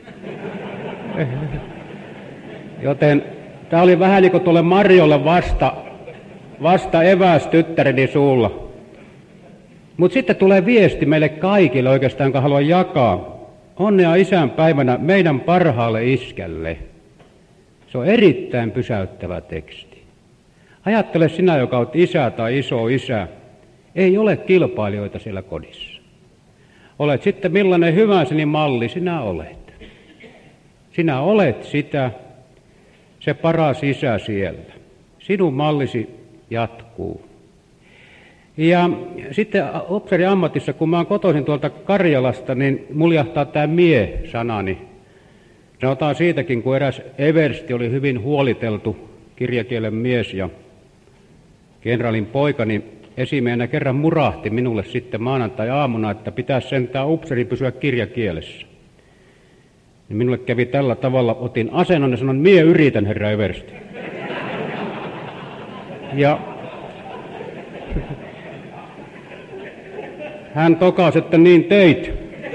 Joten tämä oli vähän niin kuin tuolle Marjolle vasta eväs tyttäreni suulla. Mutta sitten tulee viesti meille kaikille oikeastaan, jonka haluan jakaa. Onnea isänpäivänä meidän parhaalle iskälle. Se on erittäin pysäyttävä teksti. Ajattele sinä, joka olet isä tai iso isä. Ei ole kilpailijoita siellä kodissa. Olet sitten millainen hyvänsä, niin malli sinä olet. Sinä olet sitä, se paras isä siellä. Sinun mallisi jatkuu. Ja sitten upseeriammatissa, kun mä oon kotoisin tuolta Karjalasta, niin muljahtaa tämä mie-sanani. Sanotaan siitäkin, kun eräs eversti oli hyvin huoliteltu kirjakielen mies ja kenraalin poika, niin esimiehenä kerran murahti minulle sitten maanantai-aamuna, että pitäisi sentään upseeri pysyä kirjakielessä. Niin minulle kävi tällä tavalla, otin asennon ja sanon, mie yritän, herra eversti. Ja hän tokasi, että niin teit.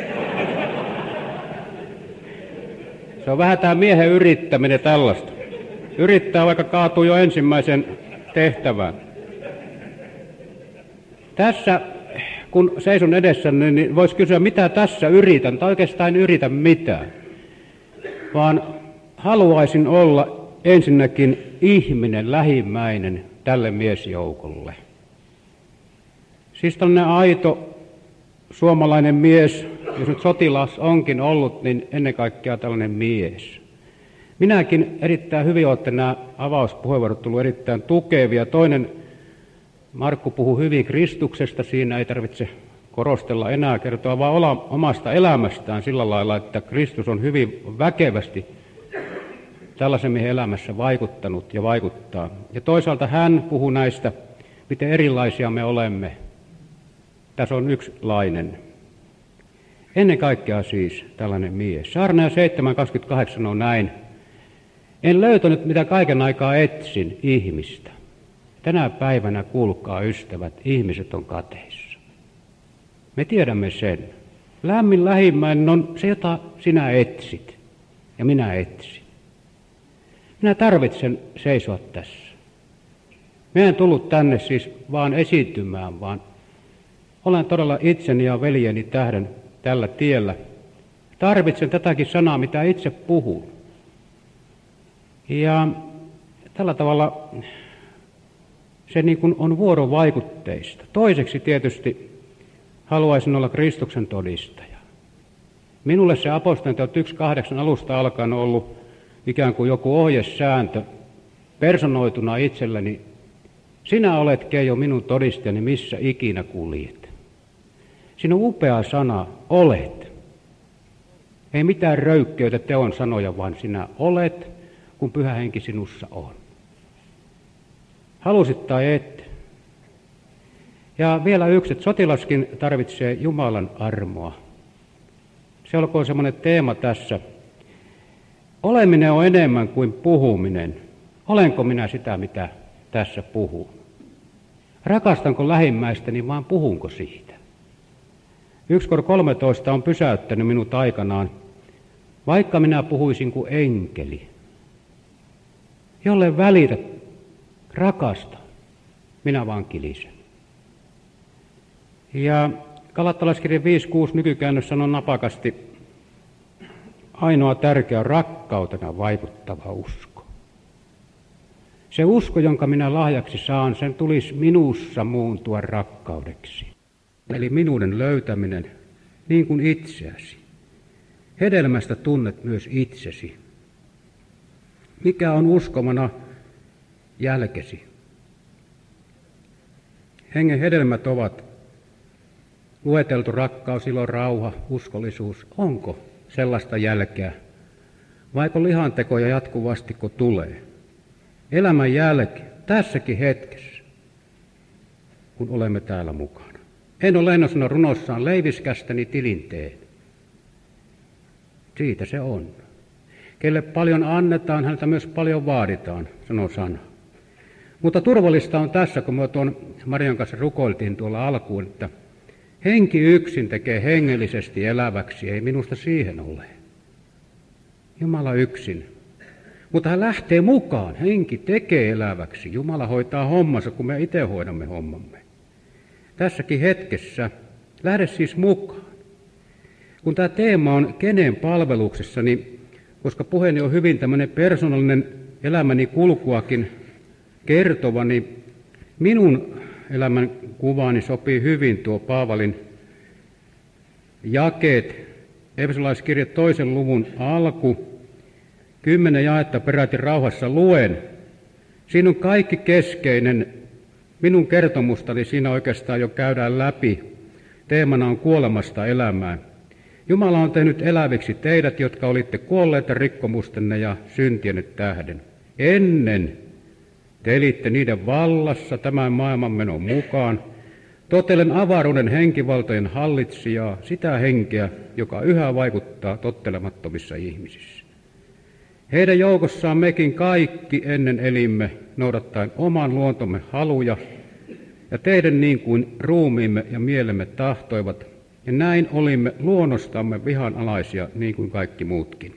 Se on vähän tämä miehen yrittäminen tällaista. Yrittää, vaikka kaatuu jo ensimmäisen tehtävään. Tässä kun seison edessä, niin voisi kysyä, mitä tässä yritän, tai oikeastaan en yritä mitään. Vaan haluaisin olla ensinnäkin ihminen, lähimmäinen tälle miesjoukolle. Siis tällainen aito suomalainen mies, jos nyt sotilas onkin ollut, niin ennen kaikkea tällainen mies. Minäkin erittäin hyvin olette nämä avauspuheenvuorot tullut erittäin tukevia. Toinen, Markku puhui hyvin Kristuksesta, siinä ei tarvitse korostella enää, kertoa vaan omasta elämästään sillä lailla, että Kristus on hyvin väkevästi tällaisen miehen elämässä vaikuttanut ja vaikuttaa. Ja toisaalta hän puhuu näistä, miten erilaisia me olemme. Tässä on yksilainen. Ennen kaikkea siis tällainen mies. Saarnaaja 7.28 on näin. En löytänyt, mitä kaiken aikaa etsin, ihmistä. Tänä päivänä, kuulkaa ystävät, ihmiset on kateissa. Me tiedämme sen. Lämmin lähimmäinen on se, jota sinä etsit ja minä etsin. Minä tarvitsen seisoa tässä. Minä en tullut tänne siis vaan esiintymään, vaan olen todella itseni ja veljeni tähden tällä tiellä. Tarvitsen tätäkin sanaa, mitä itse puhun. Ja tällä tavalla se niin kuin on vuorovaikutteista. Toiseksi tietysti haluaisin olla Kristuksen todistaja. Minulle se apostoliteot 1.8 alusta alkaen on ollut ikään kuin joku ohjesääntö personoituna itselleni. Sinä olet, Keijo, minun todistajani, missä ikinä kuljet. Siinä on upea sana, olet. Ei mitään röyhkeyttä teon sanoja, vaan sinä olet, kun Pyhä Henki sinussa on. Halusit tai et. Ja vielä yksi, että sotilaskin tarvitsee Jumalan armoa. Se olkoon semmoinen teema tässä. Oleminen on enemmän kuin puhuminen. Olenko minä sitä, mitä tässä puhun? Rakastanko lähimmäistäni, vaan puhunko siitä? 1:13 on pysäyttänyt minut aikanaan, vaikka minä puhuisin kuin enkeli. Jolle välitä, rakasta, minä vaan kilisen. Ja Galattalaiskirjan 5.6 nykykäännös sanoo napakasti, ainoa tärkeä on rakkautena vaikuttava usko. Se usko, jonka minä lahjaksi saan, sen tulisi minussa muuntua rakkaudeksi. Eli minuuden löytäminen niin kuin itseäsi. Hedelmästä tunnet myös itsesi. Mikä on uskomana jälkesi? Hengen hedelmät ovat lueteltu rakkaus, ilo, rauha, uskollisuus. Onko sellaista jälkeä? Vaiko lihantekoja jatkuvasti, kun tulee? Elämän jälki, tässäkin hetkessä, kun olemme täällä mukana. Eino Leino sanoi runossaan, leiviskästäni tilin teen. Siitä se on. Kelle paljon annetaan, häneltä myös paljon vaaditaan, sanoo sana. Mutta turvallista on tässä, kun me tuon Marian kanssa rukoiltiin tuolla alkuun, että henki yksin tekee hengellisesti eläväksi, ei minusta siihen ole. Jumala yksin. Mutta hän lähtee mukaan, henki tekee eläväksi. Jumala hoitaa hommansa, kun me itse hoidamme hommamme. Tässäkin hetkessä lähde siis mukaan. Kun tämä teema on kenen palveluksessa, niin koska puheeni on hyvin tämmöinen persoonallinen elämäni kulkuakin kertova, niin minun elämän kuvaani sopii hyvin tuo Paavalin jakeet, Efesolaiskirja 2. luvun alku, 10 jaetta peräti rauhassa luen. Siinä on kaikki keskeinen minun kertomustani, siinä oikeastaan jo käydään läpi. Teemana on kuolemasta elämään. Jumala on tehnyt eläviksi teidät, jotka olitte kuolleita rikkomustenne ja syntienne tähden. Ennen te elitte niiden vallassa tämän maailman menon mukaan, totellen avaruuden henkivaltojen hallitsijaa, sitä henkeä, joka yhä vaikuttaa tottelemattomissa ihmisissä. Heidän joukossaan mekin kaikki ennen elimme, noudattaen oman luontomme haluja, ja teidän niin kuin ruumiimme ja mielemme tahtoivat, ja näin olimme luonnostamme vihanalaisia niin kuin kaikki muutkin.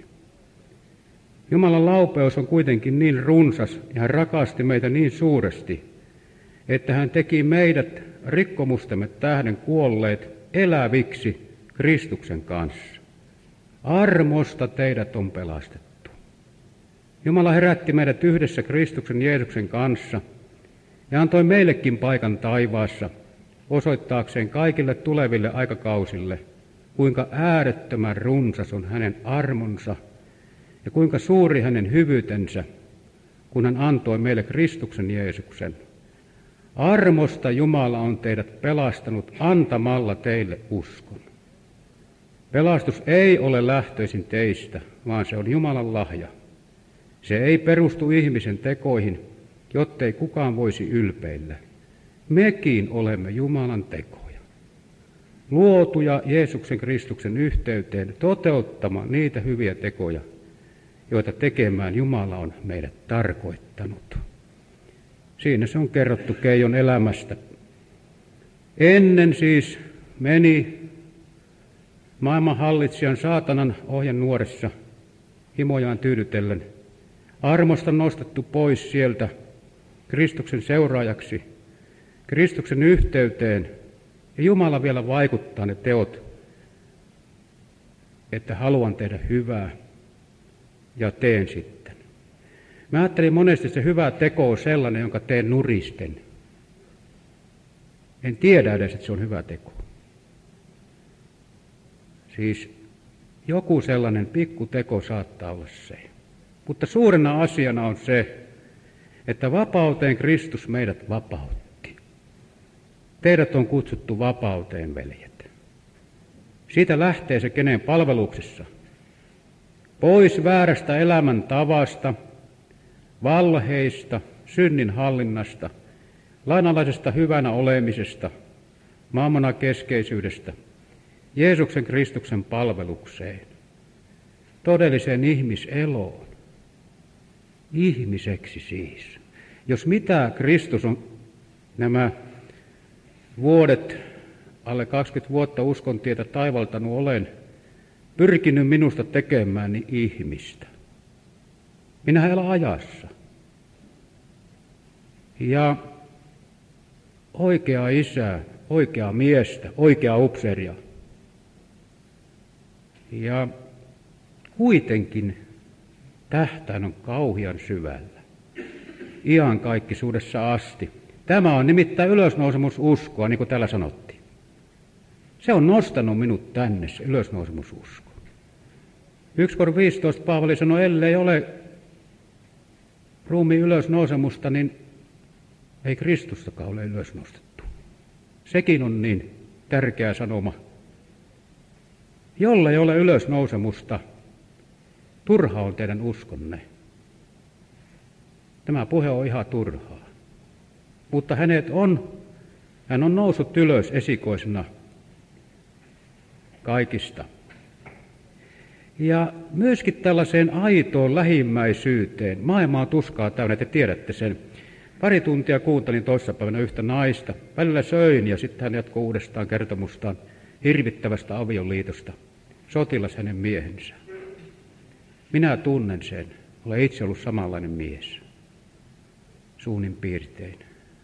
Jumalan laupeus on kuitenkin niin runsas, ja hän rakasti meitä niin suuresti, että hän teki meidät rikkomustemme tähden kuolleet eläviksi Kristuksen kanssa. Armosta teidät on pelastettu. Jumala herätti meidät yhdessä Kristuksen Jeesuksen kanssa ja antoi meillekin paikan taivaassa osoittaakseen kaikille tuleville aikakausille, kuinka äärettömän runsas on hänen armonsa ja kuinka suuri hänen hyvyytensä, kun hän antoi meille Kristuksen Jeesuksen. Armosta Jumala on teidät pelastanut antamalla teille uskon. Pelastus ei ole lähtöisin teistä, vaan se on Jumalan lahja. Se ei perustu ihmisen tekoihin, jottei kukaan voisi ylpeillä. Mekin olemme Jumalan tekoja, luotuja Jeesuksen Kristuksen yhteyteen toteuttamaan niitä hyviä tekoja, joita tekemään Jumala on meidät tarkoittanut. Siinä se on kerrottu Keijon elämästä. Ennen siis meni maailmanhallitsijan saatanan ohjenuoressa himojaan tyydytellen, armosta nostettu pois sieltä Kristuksen seuraajaksi, Kristuksen yhteyteen, ja Jumala vielä vaikuttaa ne teot, että haluan tehdä hyvää ja teen sitten. Mä ajattelin monesti, että se hyvä teko on sellainen, jonka teen nuristen. En tiedä edes, että se on hyvä teko. Siis joku sellainen pikku teko saattaa olla se. Mutta suurena asiana on se, että vapauteen Kristus meidät vapautti. Teidät on kutsuttu vapauteen, veljet. Siitä lähtee se kenen palveluksessa. Pois väärästä elämäntavasta, valheista, synnin hallinnasta, lainalaisesta hyvänä olemisesta, maailmanakeskeisyydestä, Jeesuksen Kristuksen palvelukseen, todelliseen ihmiseloon, ihmiseksi siis. Jos mitä Kristus on nämä vuodet, alle 20 vuotta uskontietä taivaltanut olen, pyrkinyt minusta tekemään niin ihmistä. Minä elän ajassa. Ja oikeaa isää, oikeaa miestä, oikeaa upseeria. Ja kuitenkin tähtäin on kauhian syvällä, iankaikkisuudessa asti. Tämä on nimittäin ylösnousemususkoa, niin kuin täällä sanottiin. Se on nostanut minut tänne, se ylösnousemususko. 1:15 Paavali sanoi, ellei ole ruumiin ylösnousemusta, niin ei Kristustakaan ole ylösnostettu. Sekin on niin tärkeä sanoma. Jollei ole ylösnousemusta, turha on teidän uskonne. Tämä puhe on ihan turhaa. Mutta hän on noussut ylös esikoisena kaikista. Ja myöskin tällaiseen aitoon lähimmäisyyteen. Maailma on tuskaa täynnä, te tiedätte sen. Pari tuntia kuuntelin toissapäivänä yhtä naista. Välillä söin ja sitten hän jatkoi uudestaan kertomustaan hirvittävästä avioliitosta. Sotilas hänen miehensä. Minä tunnen sen. Olen itse ollut samanlainen mies. Suunnin piirtein.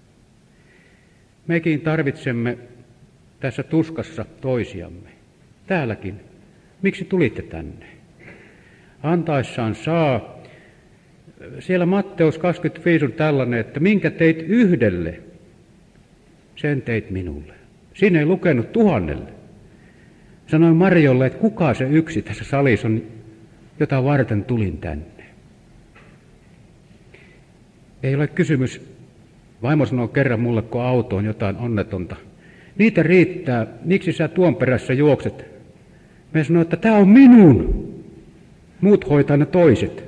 Mekin tarvitsemme tässä tuskassa toisiamme. Täälläkin. Miksi tulitte tänne? Antaessaan saa. Siellä Matteus 25 on tällainen, että minkä teit yhdelle, sen teit minulle. Siinä ei lukenut 1000. Sanoin Marjolle, että kuka se yksi tässä salissa on, jota varten tulin tänne. Ei ole kysymys, vaimo sanoo kerran mulle, kun auto on jotain onnetonta. Niitä riittää, miksi sä tuon perässä juokset? Mä sanoin, että tämä on minun. Muut hoitaa ne toiset.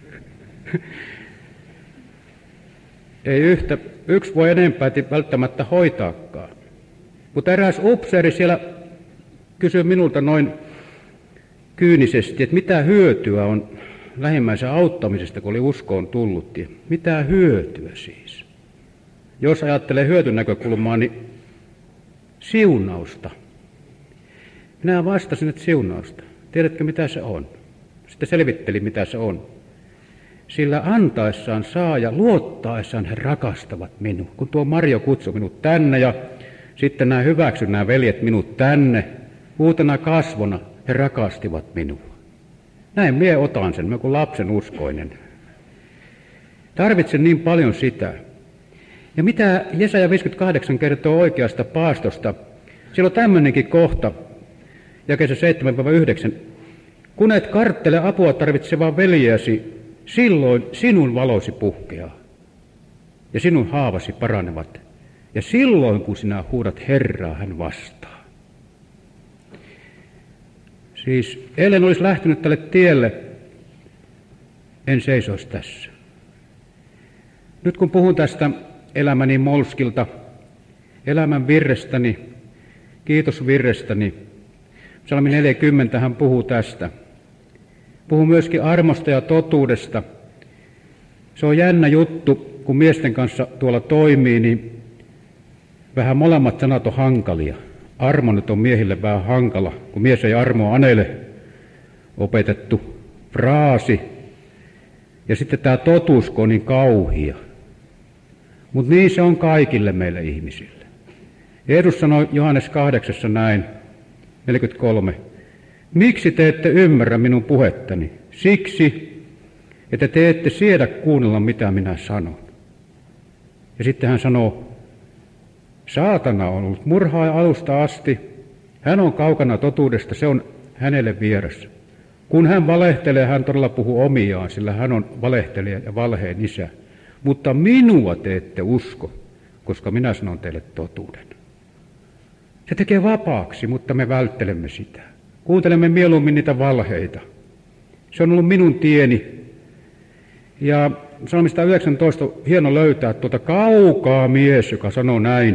Ei yksi voi enempää välttämättä hoitaakaan. Mutta eräs upseeri siellä kysyi minulta noin kyynisesti, että mitä hyötyä on lähimmäisen auttamisesta, kun oli uskoon tullut. Ja mitä hyötyä siis? Jos ajattelee hyötynäkökulmaa, niin siunausta. Minä vastasin, että siunausta. Tiedätkö, mitä se on? Sitten selvittelin, mitä se on. sillä antaessaan saa ja luottaessaan he rakastavat minua. Kun tuo Marjo kutsui minut tänne ja sitten nämä veljet minut tänne, uutena kasvona he rakastivat minua. Näin mie otan sen, mä kuin lapsen uskoinen. Tarvitsen niin paljon sitä. Ja mitä Jesaja 58 kertoo oikeasta paastosta, siellä on tämmöinenkin kohta, jakeessa 7-9. Kun et karttele apua tarvitsevaa veljeäsi, silloin sinun valosi puhkeaa ja sinun haavasi paranevat. Ja silloin kun sinä huudat Herraa, hän vastaa. Siis ellen olisi lähtenyt tälle tielle, en seisoisi tässä. Nyt kun puhun tästä elämäni molskilta, elämän virrestäni, kiitosvirrestäni, Psalmi 40 hän puhuu tästä. Puhuu myöskin armosta ja totuudesta. Se on jännä juttu, kun miesten kanssa tuolla toimii, niin vähän molemmat sanat on hankalia. Armo nyt on miehille vähän hankala, kun mies ei armoa anele, opetettu fraasi. Ja sitten tämä totuus, kun on niin kauhia. Mutta niin se on kaikille meille ihmisille. Jeesus sanoi Johannes 8 näin, 43. Miksi te ette ymmärrä minun puhettani? Siksi, että te ette siedä kuunnella, mitä minä sanon. Ja sitten hän sanoo, saatana on ollut murhaaja alusta asti. Hän on kaukana totuudesta, se on hänelle vieressä. Kun hän valehtelee, hän todella puhuu omiaan, sillä hän on valehtelija ja valheen isä. Mutta minua te ette usko, koska minä sanon teille totuuden. Se tekee vapaaksi, mutta me välttelemme sitä. Kuuntelemme mieluummin niitä valheita. Se on ollut minun tieni. Ja Psalmista 19 on hieno löytää tuota kaukaa mies, joka sanoo näin.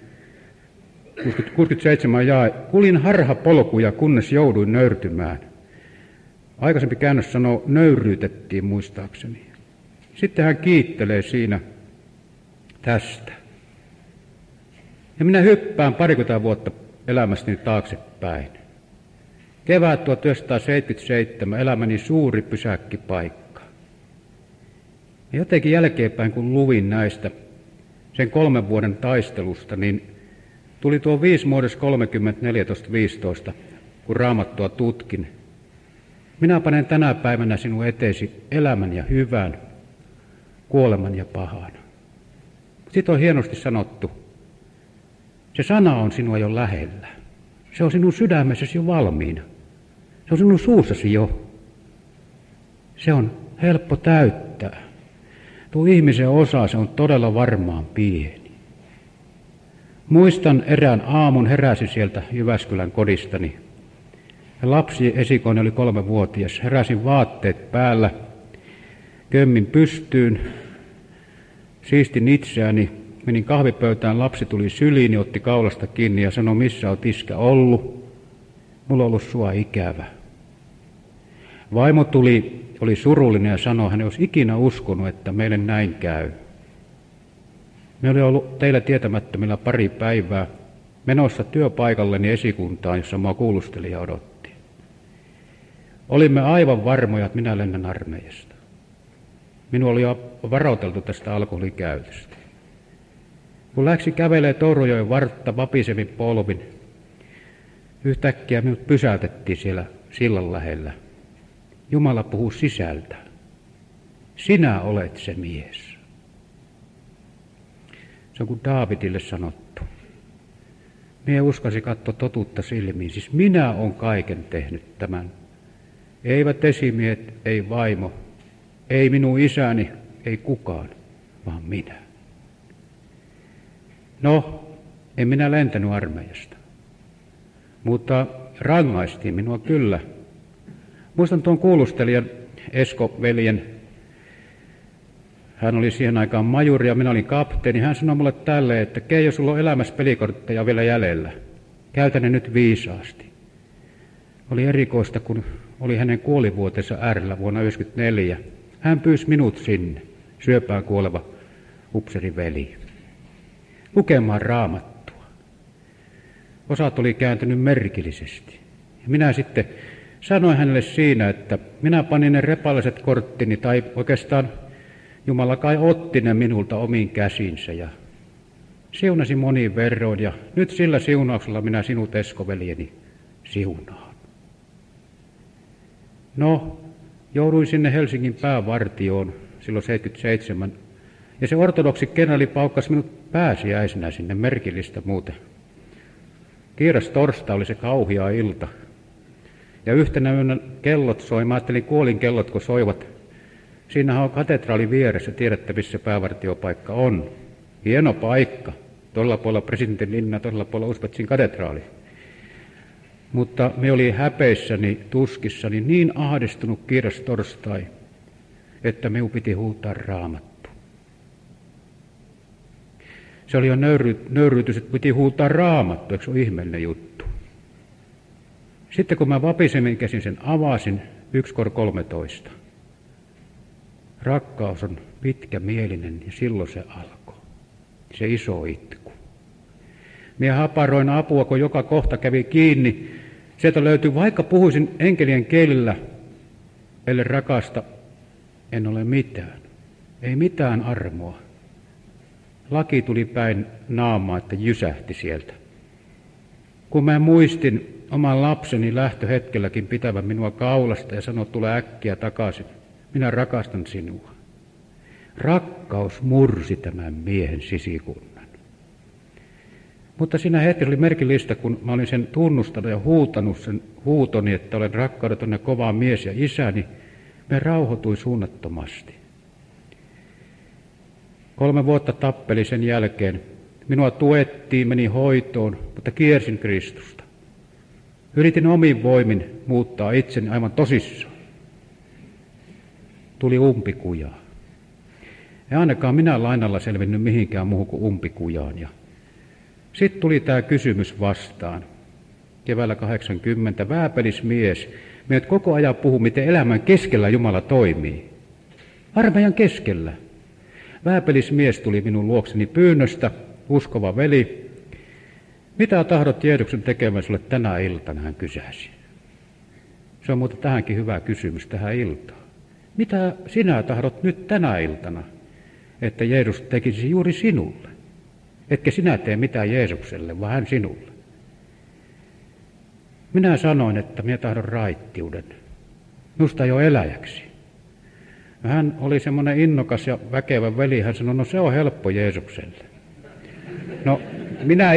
67 jae. Kuljin harhapolkuja, kunnes jouduin nöyrtymään. Aikaisempi käännös sanoo, nöyryytettiin muistaakseni. Sitten hän kiittelee siinä tästä. Ja minä hyppään 20 vuotta elämästäni taaksepäin. Kevät 1977, elämäni suuri pysäkkipaikka. Ja jotenkin jälkeenpäin, kun luvin näistä sen 3 vuoden taistelusta, niin tuli tuo 5 muodos 30.14.15, kun Raamattua tutkin. Minä panen tänä päivänä sinun eteesi elämän ja hyvän, kuoleman ja pahan. Sitten on hienosti sanottu, se sana on sinua jo lähellä. Se on sinun sydämessäsi jo valmiina. Se on sinun suussasi jo. Se on helppo täyttää. Tuo ihmisen osa, se on todella varmaan pieni. Muistan erään aamun heräsin sieltä Jyväskylän kodistani. Lapsi esikoinen oli 3-vuotias. Heräsin vaatteet päällä, kömmin pystyyn, siistin itseäni, menin kahvipöytään, lapsi tuli syliin, otti kaulasta kiinni ja sanoi, missä olet iskä ollut? Mulla on ollut sua ikävä. Vaimo oli surullinen ja sanoi, hän ei olisi ikinä uskonut, että meille näin käy. Me oli ollut teillä tietämättömillä pari päivää menossa työpaikalleni esikuntaan, jossa mua kuulustelija odotti. Olimme aivan varmoja, että minä lennän armeijasta. Minua oli jo varoiteltu tästä alkoholikäytöstä. Kun läksi kävelee Tourujoen vartta vapisevin polvin, yhtäkkiä minut pysäytettiin siellä sillan lähellä. Jumala puhuu sisältä. Sinä olet se mies. Se on kuin Daavidille sanottu. Mie uskasi katsoa totuutta silmiin. Siis minä olen kaiken tehnyt tämän. Eivät esimiehet, ei vaimo, ei minun isäni, ei kukaan, vaan minä. No, en minä lentänyt armeijasta, mutta rangaistiin minua kyllä. Muistan tuon kuulustelijan Esko-veljen. Hän oli siihen aikaan majuri ja minä olin kapteeni. Hän sanoi mulle tälleen, että Keijo, sulla on elämässä pelikortteja vielä jäljellä. Käytä ne nyt viisaasti. Oli erikoista, kun oli hänen kuolivuotensa äärellä vuonna 1994. Hän pyysi minut sinne, syöpään kuoleva upseriveli, lukemaan Raamattua. Osat oli kääntynyt merkillisesti. Ja minä sitten Sanoin hänelle siinä, että minä panin ne repalliset korttini, tai oikeastaan Jumala kai otti ne minulta omiin käsinsä ja siunasi moniin verroin, ja nyt sillä siunauksella minä sinut, Esko, veljeni, siunaan. No, jouduin sinne Helsingin päävartioon silloin 77, ja se ortodoksi kenraali paukkasi minut pääsiäisenä sinne, merkillistä muuten. Kiiras torstai oli se kauhea ilta. Ja yhtenä yönä kellot soi, mä ajattelin kuolinkellot kun soivat. Siinähän on katedraali vieressä, tiedätte missä päävartiopaikka on. Hieno paikka. Tuolla puolella presidentin linna, tuolla puolella Uspetsin katedraali. Mutta me oli häpeissäni, tuskissani niin ahdistunut kiiras torstai, että minun piti huutaa Raamattu. Se oli jo nöyryytys, että piti huutaa Raamattu, eikö se ole ihmeellinen juttu? Sitten kun mä vapisemmin käsin sen avasin, 1:13. Rakkaus on pitkämielinen ja silloin se alkoi. Se iso itku. Minä haparoin apua, kun joka kohta kävi kiinni. Sieltä löytyi, vaikka puhuisin enkelien kielillä, ellei rakasta, en ole mitään. Ei mitään armoa. Laki tuli päin naamaa, että jysähti sieltä. Kun mä muistin oman lapseni lähtöhetkelläkin pitävän minua kaulasta ja sanoi, tule äkkiä takaisin. Minä rakastan sinua. Rakkaus mursi tämän miehen sisikunnan. Mutta siinä hetkessä oli merkillistä, kun mä olin sen tunnustanut ja huutanut sen huutoni, että olen rakkaudeton kova mies ja isäni, me rauhoitui suunnattomasti. 3 vuotta tappeli sen jälkeen. Minua tuettiin, meni hoitoon, mutta kiersin Kristusta. Yritin omin voimin muuttaa itseni aivan tosissaan. Tuli umpikujaa. Ei ainakaan minä lainalla selvinnyt mihinkään muuhun kuin umpikujaan. Sitten tuli tämä kysymys vastaan. Keväällä 80, vääpelismies. Me et koko ajan puhu, miten elämän keskellä Jumala toimii. Armeijan keskellä. Vääpelismies tuli minun luokseni pyynnöstä, uskova veli. Mitä tahdot Jeesuksen tekemään sinulle tänä iltana, hän kysäsi. Se on muuten tähänkin hyvä kysymys, tähän iltaan. Mitä sinä tahdot nyt tänä iltana, että Jeesus tekisi juuri sinulle? Etkä sinä tee mitään Jeesukselle, vaan hän sinulle. Minä sanoin, että minä tahdon raittiuden. Minusta ei ole eläjäksi. Hän oli semmoinen innokas ja väkevä veli. Hän sanoi, no se on helppo Jeesukselle. No, minä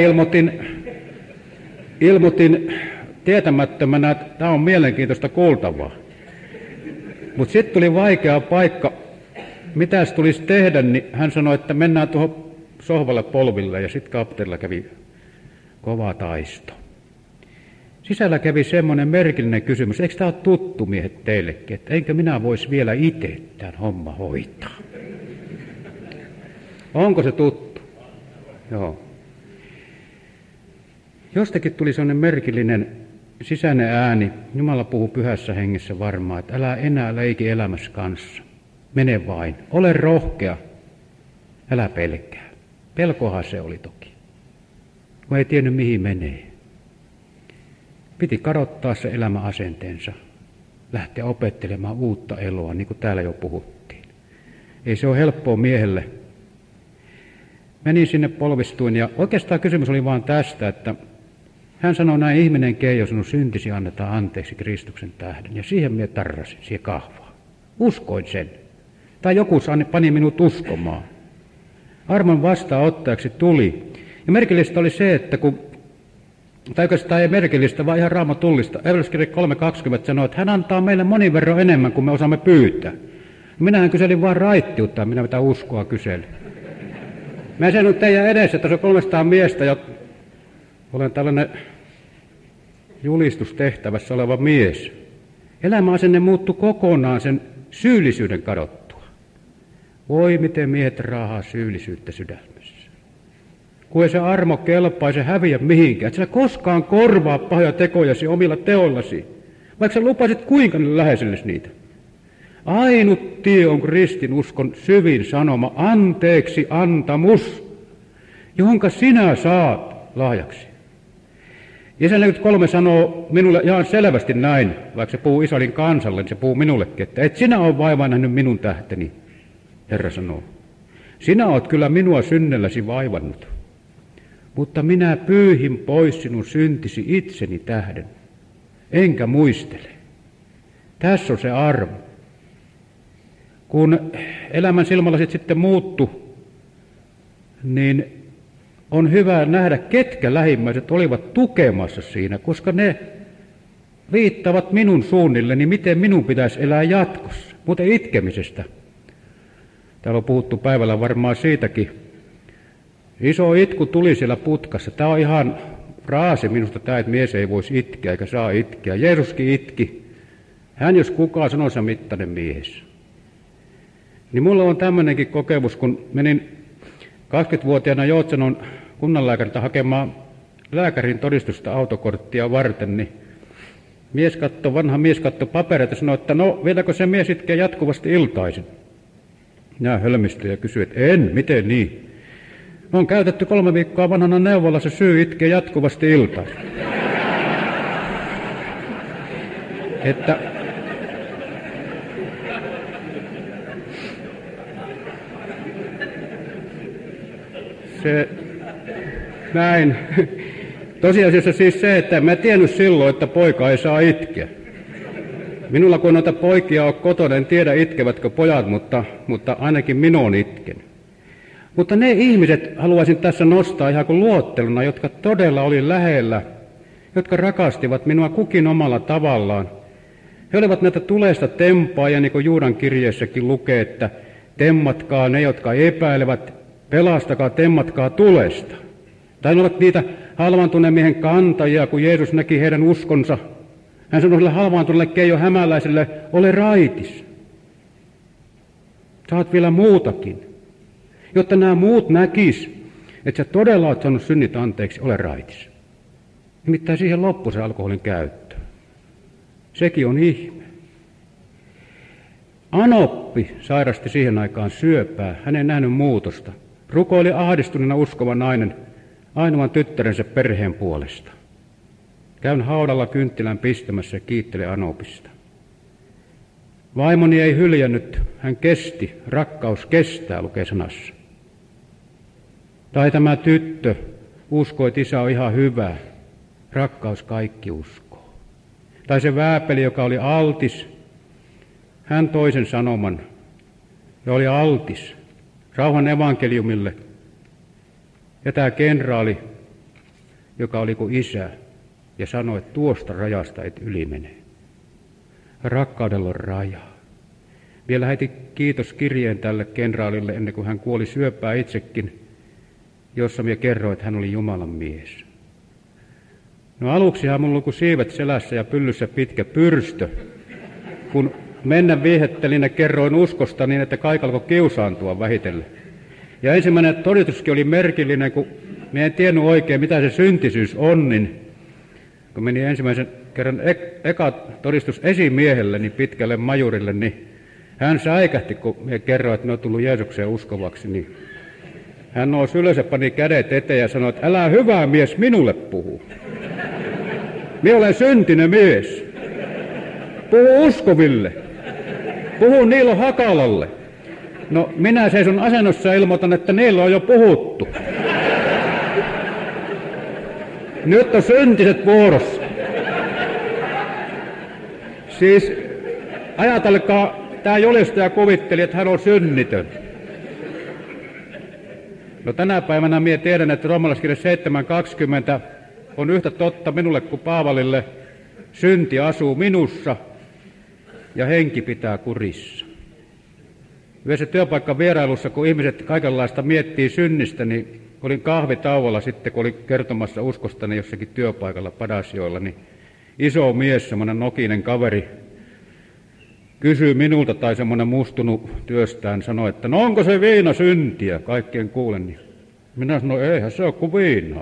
ilmoitin tietämättömänä, että tämä on mielenkiintoista kuultavaa. Mutta sitten tuli vaikea paikka. Mitäs tulisi tehdä, niin hän sanoi, että mennään tuohon sohvalle polville, ja sitten kapteenilla kävi kova taisto. Sisällä kävi semmoinen merkillinen kysymys, eikö tämä ole tuttu miehet teillekin, että enkö minä voisi vielä itse tämän homma hoitaa? Onko se tuttu? Joo. Jostakin tuli semmoinen merkillinen sisäinen ääni, Jumala puhuu pyhässä hengessä varmaan, että älä enää leiki elämässä kanssa. Mene vain, ole rohkea, älä pelkää. Pelkohan se oli toki, kun ei tiennyt mihin menee. Piti kadottaa se elämäasenteensa, lähteä opettelemaan uutta eloa, niin kuin täällä jo puhuttiin. Ei se ole helppoa miehelle. Menin sinne, polvistuin, ja oikeastaan kysymys oli vaan tästä, että hän sanoi näin, ihminen keijo, sinun syntisi annetaan anteeksi Kristuksen tähden. Ja siihen minä tarrasin, siihen kahvaan. Uskoin sen. Tai joku pani minut uskomaan. Armon vastaanottajaksi tuli. Ja merkillistä oli se, että tai oikeastaan ei merkillistä, vaan ihan raamatullista. Evankelia 3:20 sanoo, että hän antaa meille monin verran enemmän kuin me osaamme pyytää. Minähän kyselin vaan raittiutta, minä mitä uskoa kyselin. Mä sen nyt teidän edessä, että se on 300 miestä ja olen tällainen julistustehtävässä oleva mies. Elämäasenne muuttui kokonaan sen syyllisyyden kadottua. Voi miten miehet raahaa syyllisyyttä sydämessä. Kun ei se armo kelpaa, ei se häviä mihinkään. Et sä koskaan korvaa pahoja tekojasi omilla teoillasi, vaikka sä lupasit kuinka ne läheisellesi niitä. Ainut tie on kristinuskon syvin sanoma, anteeksi antamus, jonka sinä saat lahjaksi. Isä 43 sanoo minulle ihan selvästi näin, vaikka se puhuu Israelin kansalle, niin se puhuu minullekin, että et sinä ole vaivaa nähnyt minun tähteni, Herra sanoo. Sinä oot kyllä minua synnelläsi vaivannut, mutta minä pyyhin pois sinun syntisi itseni tähden, enkä muistele. Tässä on se arvo. Kun elämän silmälasit sitten muuttu, niin on hyvä nähdä, ketkä lähimmäiset olivat tukemassa siinä, koska ne viittavat minun suunnilleni, miten minun pitäisi elää jatkossa. Muuten itkemisestä. Täällä on puhuttu päivällä varmaan siitäkin. Iso itku tuli siellä putkassa. Tämä on ihan fraasi minusta tämä, että mies ei voisi itkeä eikä saa itkeä. Jeesuskin itki. Hän jos kukaan sanoi se mittainen mies. Niin mulla on tämmöinenkin kokemus, kun menin 20-vuotiaana Joutsenon kunnanlääkäriltä hakemaan lääkärin todistusta autokorttia varten, niin vanha mies katsoi papereita ja sanoi, että no vieläkö se mies itkee jatkuvasti iltaisin? Minä hölmistyin ja kysyin, että en, miten niin? On käytetty 3 viikkoa vanhana neuvolassa syy itkee jatkuvasti iltaisin. Että se näin. Tosiasiassa siis se, että mä en tiennyt silloin, että poika ei saa itkeä. Minulla kun noita poikia on kotona, en tiedä itkevätkö pojat, mutta ainakin minä olen itkenyt. Mutta ne ihmiset haluaisin tässä nostaa ihan kuin luotteluna, jotka todella oli lähellä, jotka rakastivat minua kukin omalla tavallaan. He olivat näitä tulesta tempaajia, niin kuin Juudan kirjeessäkin lukee, että temmatkaa ne, jotka epäilevät, pelastakaa, temmatkaa tulesta. Tai ne ovat niitä halvaantuneen miehen kantajia, kun Jeesus näki heidän uskonsa. Hän sanoi sille halvaantuneelle Keijo Hämäläiselle, ole raitis. Saat vielä muutakin. Jotta nämä muut näkis, että sä todella olet saanut synnit anteeksi, ole raitis. Nimittäin siihen loppui se alkoholin käyttö. Sekin on ihme. Anoppi sairasti siihen aikaan syöpää. Hän ei nähnyt muutosta. Rukoili ahdistuneena uskova nainen ainoan tyttärensä perheen puolesta. Käyn haudalla kynttilän pistämässä ja kiittele Anopista. Vaimoni ei hyljännyt, hän kesti, rakkaus kestää, lukee sanassa. Tai tämä tyttö uskoi, että isä on ihan hyvä, rakkaus kaikki uskoo. Tai se vääpeli, joka oli altis, hän toisen sanoman ja oli altis rauhan evankeliumille. Ja tämä kenraali, joka oli kuin isä, ja sanoi, että tuosta rajasta et yli mene. Rakkaudella on raja. Vielä heti kiitos kirjeen tälle kenraalille ennen kuin hän kuoli syöpää itsekin, jossa minä kerroin, että hän oli Jumalan mies. No aluksihan minulla oli kuin siivet selässä ja pyllyssä pitkä pyrstö, kun mennä viihettelin ja kerroin uskosta niin, että kaikki alkoi kiusaantua vähitellen. Ja ensimmäinen todistuskin oli merkillinen, kun minä en tiennyt oikein, mitä se syntisyys on, niin kun meni ensimmäisen kerran eka todistus esimiehelle, niin pitkälle majurille, niin hän säikähti, kun minä kerroin, että ne on tullut Jeesukseen uskovaksi, niin hän nousi ylös ja pani kädet eteen ja sanoi, että älä hyvä mies minulle puhu. Minä olen syntinen mies. Puhu uskoville. Puhu Niilo Hakalalle. No minä seison asennossa ja ilmoitan, että niillä on jo puhuttu. Nyt on syntiset vuorossa. Siis ajatelkaa, tämä julistaja kuvitteli, että hän on synnitön. No tänä päivänä minä tiedän, että roomalaiskirja 7.20 on yhtä totta minulle kuin Paavalille. Synti asuu minussa ja henki pitää kurissa. Yhdessä työpaikkavierailussa, kun ihmiset kaikenlaista miettii synnistä, niin olin kahvitauolla sitten, kun olin kertomassa uskostani jossakin työpaikalla Padasjoilla, niin iso mies, semmoinen nokinen kaveri, kysyi minulta tai semmoinen mustunut työstään, sanoi, että no onko se viina syntiä, kaikkien kuulen. Niin minä sanoin, eihän se ole kuin viinaa.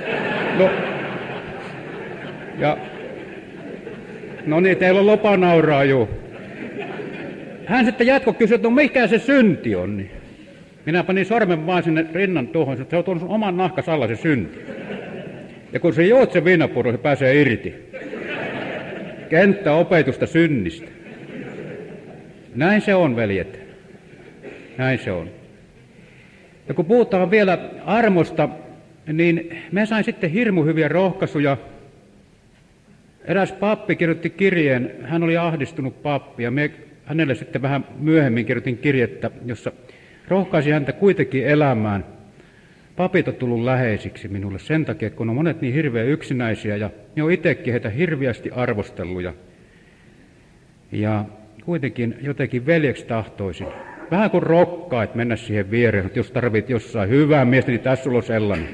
No niin, teillä on lopa nauraa juu. Hän sitten jatkoi kysyä, että no mikä se synti on. Niin minä panin sormen vaan sinne rinnan tuohon, että se on tuonut oman nahkas alla se synti. Ja kun sä juot sen viinapurun, se pääsee irti. Kenttäopetusta synnistä. Näin se on, veljet. Näin se on. Ja kun puhutaan vielä armosta, niin mä sain sitten hirmu hyviä rohkaisuja. Eräs pappi kirjoitti kirjeen, hän oli ahdistunut pappi, ja hänelle sitten vähän myöhemmin kirjoitin kirjettä, jossa rohkaisi häntä kuitenkin elämään. Papit on tullut läheisiksi minulle sen takia, kun on monet niin hirveän yksinäisiä, ja ne on itsekin heitä hirveästi arvostellut. Ja kuitenkin jotenkin veljeksi tahtoisin. Vähän kuin rokkaa, että mennä siihen viereen, että jos tarvit jossain hyvää miestä, niin tässä sulla on sellainen.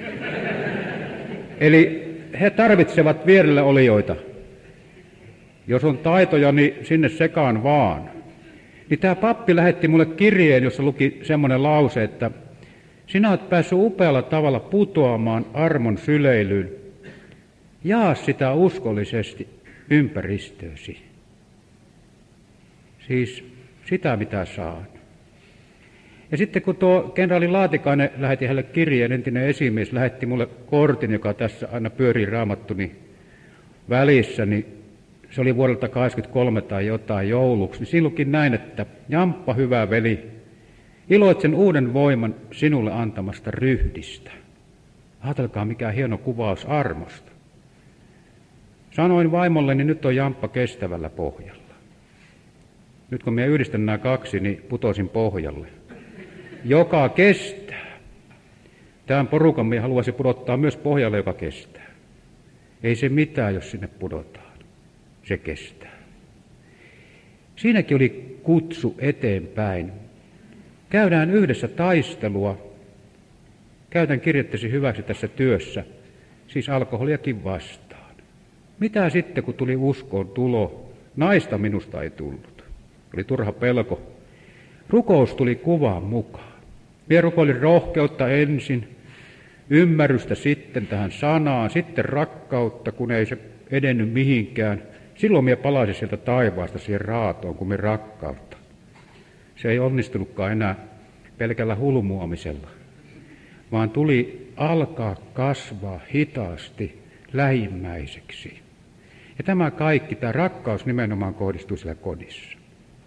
Eli he tarvitsevat vierelle olijoita. Jos on taitoja, niin sinne sekaan vaan. Niin tämä pappi lähetti mulle kirjeen, jossa luki semmoinen lause, että sinä olet päässyt upealla tavalla putoamaan armon syleilyyn. Jaa sitä uskollisesti ympäristöösi. Siis sitä, mitä saan. Ja sitten kun tuo kenraali Laatikainen lähetti hänelle kirjeen, entinen esimies lähetti mulle kortin, joka tässä aina pyörii raamattuni välissä, niin se oli vuodelta 1983 tai jotain jouluksi, niin siinä luki näin, että Jamppa, hyvä veli, iloitsen uuden voiman sinulle antamasta ryhdistä. Ajatelkaa, mikä hieno kuvaus armosta. Sanoin vaimolle, niin nyt on Jamppa kestävällä pohjalla. Nyt kun minä yhdistän nämä kaksi, niin putosin pohjalle. Joka kestää. Tämän porukan minä haluaisin pudottaa myös pohjalle, joka kestää. Ei se mitään, jos sinne pudotaan. Se kestää. Siinäkin oli kutsu eteenpäin. Käydään yhdessä taistelua. Käytän kirjettäsi hyväksi tässä työssä, siis alkoholiakin vastaan. Mitä sitten, kun tuli uskoon tulo? Naista minusta ei tullut. Oli turha pelko. Rukous tuli kuvaan mukaan. Minä rukoilin rohkeutta ensin, ymmärrystä sitten tähän sanaan, sitten rakkautta, kun ei se edennyt mihinkään. Silloin minä palasin sieltä taivaasta siihen raatoon, kun minä rakkautta. Se ei onnistunutkaan enää pelkällä hulmuamisella, vaan tuli alkaa kasvaa hitaasti lähimmäiseksi. Ja tämä kaikki, tämä rakkaus nimenomaan kohdistuu siellä kodissa.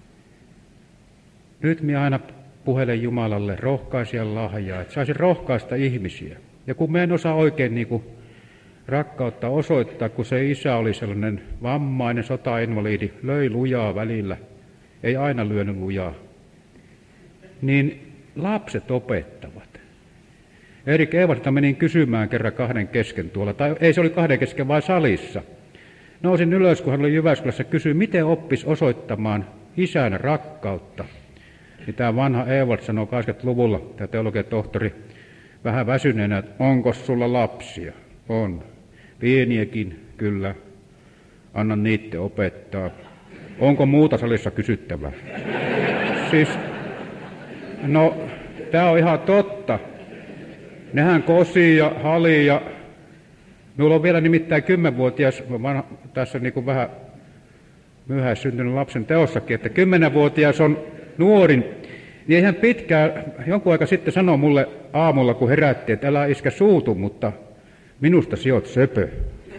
Nyt minä aina puhelen Jumalalle rohkaisijan lahjaa, että saisin rohkaista ihmisiä. Ja kun mä en osaa oikein rakkautta osoittaa, kun se isä oli sellainen vammainen sotainvaliidi, löi lujaa välillä, ei aina lyönyt lujaa, niin lapset opettavat. Erik Eevarsilta menin kysymään kerran kahden kesken tuolla, tai ei se oli kahden kesken, vaan salissa. Nousin ylös, kun hän oli Jyväskylässä, kysyin, miten oppis osoittamaan isän rakkautta. Niin tämä vanha Eevart sanoi 80-luvulla, tämä teologian tohtori, vähän väsyneenä, että onko sulla lapsia? On. Pieniäkin, kyllä. Anna niitä opettaa. Onko muuta salissa kysyttävää? Siis, no, tämä on ihan totta. Nehän kosii ja halii ja minulla on vielä nimittäin 10-vuotias, tässä niin kuin vähän myöhäissyntynyt lapsen teossakin, että 10-vuotias on nuorin. Niin hän pitkään, jonkun aika sitten sanoi mulle aamulla, kun herätti, että älä iskä suutu, mutta minusta sijoit söpö.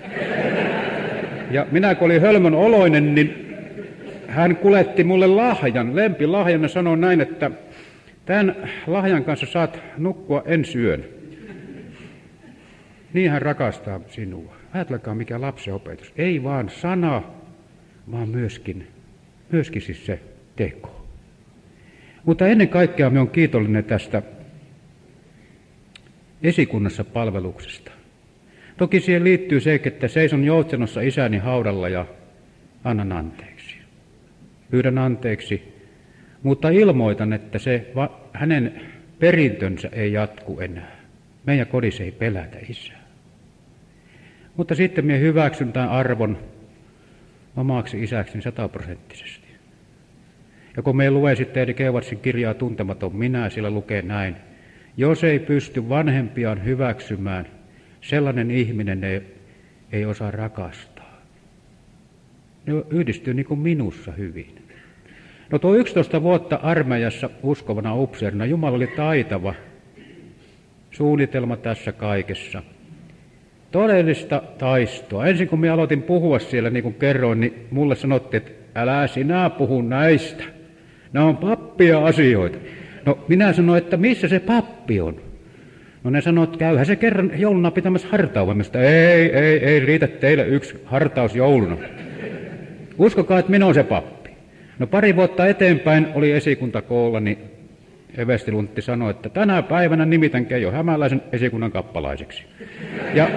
Ja minä kun olin hölmön oloinen, niin hän kuletti mulle lahjan, lempilahjan, ja sanoi näin, että tämän lahjan kanssa saat nukkua ensi yön. Niin hän rakastaa sinua. Ajatelkaa mikä lapsen opetus. Ei vaan sana, vaan myöskin siis se teko. Mutta ennen kaikkea minä olen kiitollinen tästä esikunnassa palveluksesta. Toki siihen liittyy se, että seison Joutsenossa isäni haudalla ja annan anteeksi. Pyydän anteeksi, mutta ilmoitan, että hänen perintönsä ei jatku enää. Meidän kodissa ei pelätä isää. Mutta sitten minä hyväksyn tämän arvon omaksi isäkseni 100%. Ja kun me luen sitten Erik Eevartsin kirjaa Tuntematon minä, sillä lukee näin. Jos ei pysty vanhempiaan hyväksymään, sellainen ihminen ei osaa rakastaa. Ne yhdistyy niin kuin minussa hyvin. No tuo 11 vuotta armeijassa uskovana upseerina, Jumala oli taitava suunnitelma tässä kaikessa. Todellista taistoa. Ensin kun minä aloitin puhua siellä, niin kuin kerroin, niin mulle sanottiin, että älä sinä puhu näistä. Nämä on pappia asioita. No minä sanoin, että missä se pappi on? No ne sanoi, että käyhän se kerran jouluna pitämässä hartautumista. Ei riitä teille yksi hartaus jouluna. Uskokaa, että minä olen se pappi. No pari vuotta eteenpäin oli esikuntakoolla, niin Evesti Luntti sanoi, että tänä päivänä nimitän Keijo Hämäläisen esikunnan kappalaiseksi. Ja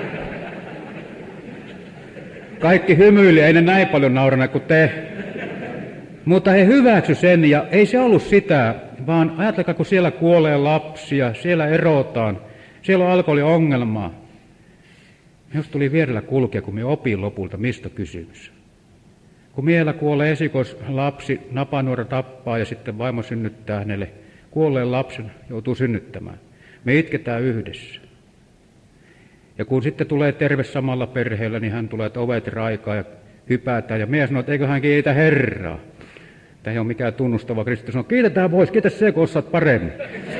kaikki hymyili, ei ne näin paljon naurana kuin te. Mutta he hyväksy sen, ja ei se ollut sitä, vaan ajatelkaa, kun siellä kuolee lapsia, siellä erotaan, siellä on alkoholiongelmaa. Minusta tuli vierellä kulkea, kun minä opin lopulta, mistä kysymys. Kun miehellä kuolee esikoislapsi, napanuora tappaa ja sitten vaimo synnyttää hänelle kuolleen lapsen, joutuu synnyttämään. Me itketään yhdessä. Ja kun sitten tulee terve samalla perheellä, niin hän tulee, että ovet raikaa ja hypätään. Ja mies sanoo, että eikö hän kiitä Herraa. Tämä ei ole mikään tunnustava Kristus. No kiitetään pois, kiitä se, kun osaat paremmin.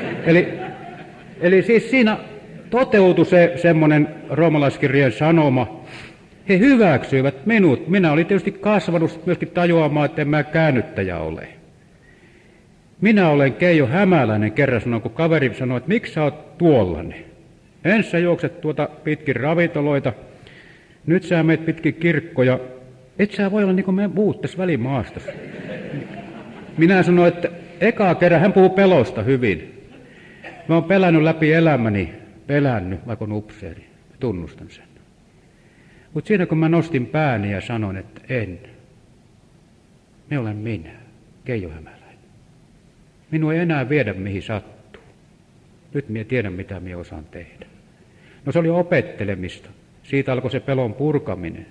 Eli siis siinä toteutui se semmoinen roomalaiskirjeen sanoma. He hyväksyivät minut. Minä olin tietysti kasvanut myöskin tajuamaan, että en mä käännyttäjä ole. Minä olen Keijo Hämäläinen, kerran sanoin, kun kaveri sanoi, että miksi sä oot tuollainen? Ensin sä juokset tuota pitkin ravintoloita, nyt sä meet pitkin kirkkoja, et sä voi olla niin kuin me muut tässä välimaastossa. Minä sanoin, että eka kerran, hän puhuu pelosta hyvin. Mä oon pelännyt läpi elämäni, vaikka on upseeri, tunnustan sen. Mutta siinä kun mä nostin pääni ja sanoin, että en, me olen minä, Keijo Hämäläinen. Minua ei enää viedä mihin sattuu. Nyt minä tiedän, mitä minä osaan tehdä. No se oli opettelemista. Siitä alkoi se pelon purkaminen.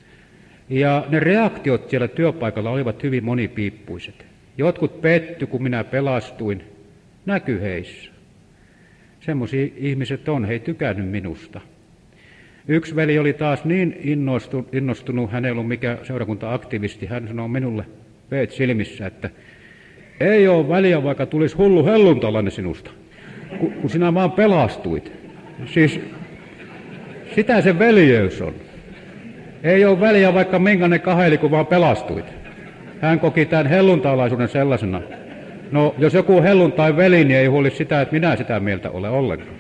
Ja ne reaktiot siellä työpaikalla olivat hyvin monipiippuiset. Jotkut petty, kun minä pelastuin, näkyi heissä. Semmoisia ihmiset on, he ei tykännyt minusta. Yksi veli oli taas niin innostunut, hän ei ollut mikään seurakunta-aktivisti, hän sanoi minulle veet silmissä, että ei ole väliä, vaikka tulisi hullu helluntalainen sinusta, kun sinä vaan pelastuit. Siis sitä se veljeys on. Ei ole väliä, vaikka minkälainen kaheli, kun vaan pelastuit. Hän koki tämän helluntalaisuuden sellaisena. No, jos joku helluntai veli, niin ei huoli sitä, että minä sitä mieltä ole ollenkaan.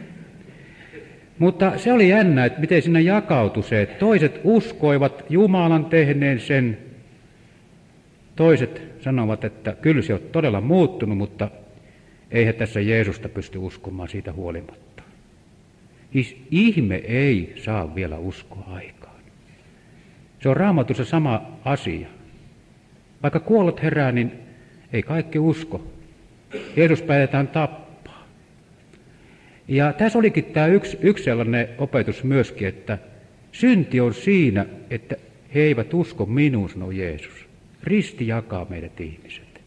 Mutta se oli jännä, että miten sinne jakautui se, että toiset uskoivat Jumalan tehneen sen. Toiset sanovat, että kyllä se on todella muuttunut, mutta eihän tässä Jeesusta pysty uskomaan siitä huolimatta. Ihme ei saa vielä uskoa aikaan. Se on Raamatussa sama asia. Vaikka kuollut herää, niin ei kaikki usko. Jeesus päätetään tappaa. Ja tässä olikin tämä yksi sellainen opetus myöskin, että synti on siinä, että he eivät usko minuun, sanoo Jeesus. Risti jakaa meidät ihmiset.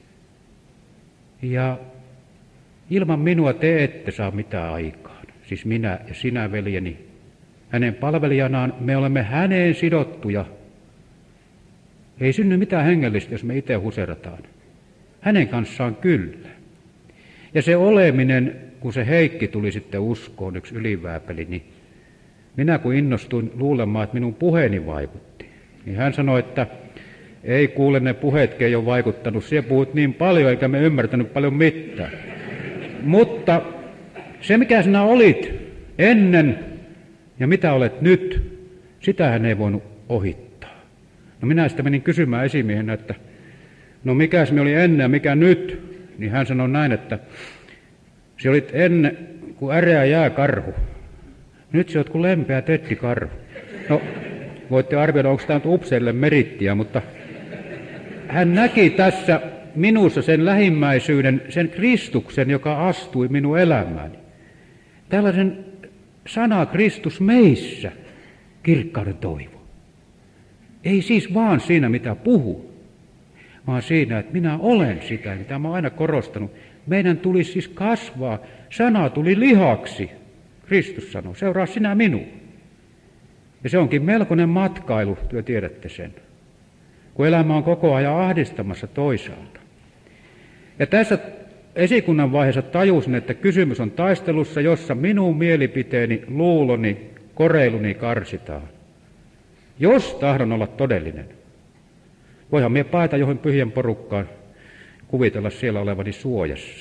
Ja ilman minua te ette saa mitään aikaan. Siis minä ja sinä, veljeni. Hänen palvelijanaan me olemme häneen sidottuja. Ei synny mitään hengellistä, jos me itse huserataan. Hänen kanssaan kyllä. Ja se oleminen, kun se Heikki tuli sitten uskoon, yksi ylivääpeli, niin minä kun innostuin luulemaan, että minun puheeni vaikutti, niin hän sanoi, että ei kuule, ne puheetkin ei ole vaikuttanut, siellä puhut niin paljon, eikä me ymmärtänyt paljon mitään. Mutta se, mikä sinä olit ennen ja mitä olet nyt, sitähän ei voinut ohittaa. No minä sitten menin kysymään esimiehenä, että no mikäs me oli ennen ja mikä nyt? Niin hän sanoi näin, että sinä olit ennen kuin äreä jääkarhu. Nyt sinä olet kuin lempeä tettikarhu. No voitte arvioida, onko tämä nyt upseille merittiä, mutta hän näki tässä minussa sen lähimmäisyyden, sen Kristuksen, joka astui minun elämääni. Tällaisen sana Kristus meissä, kirkkauden toivo. Ei siis vaan siinä, mitä puhun, vaan siinä, että minä olen sitä, mitä mä oon aina korostanut. Meidän tulisi siis kasvaa. Sana tuli lihaksi. Kristus sanoi, seuraa sinä minua. Ja se onkin melkoinen matkailu, työ tiedätte sen. Kun elämä on koko ajan ahdistamassa toisaalta. Ja tässä esikunnan vaiheessa tajusin, että kysymys on taistelussa, jossa minun mielipiteeni, luuloni, koreiluni karsitaan. Jos tahdon olla todellinen, voihan mie paeta johon pyhien porukkaan kuvitella siellä olevani suojassa.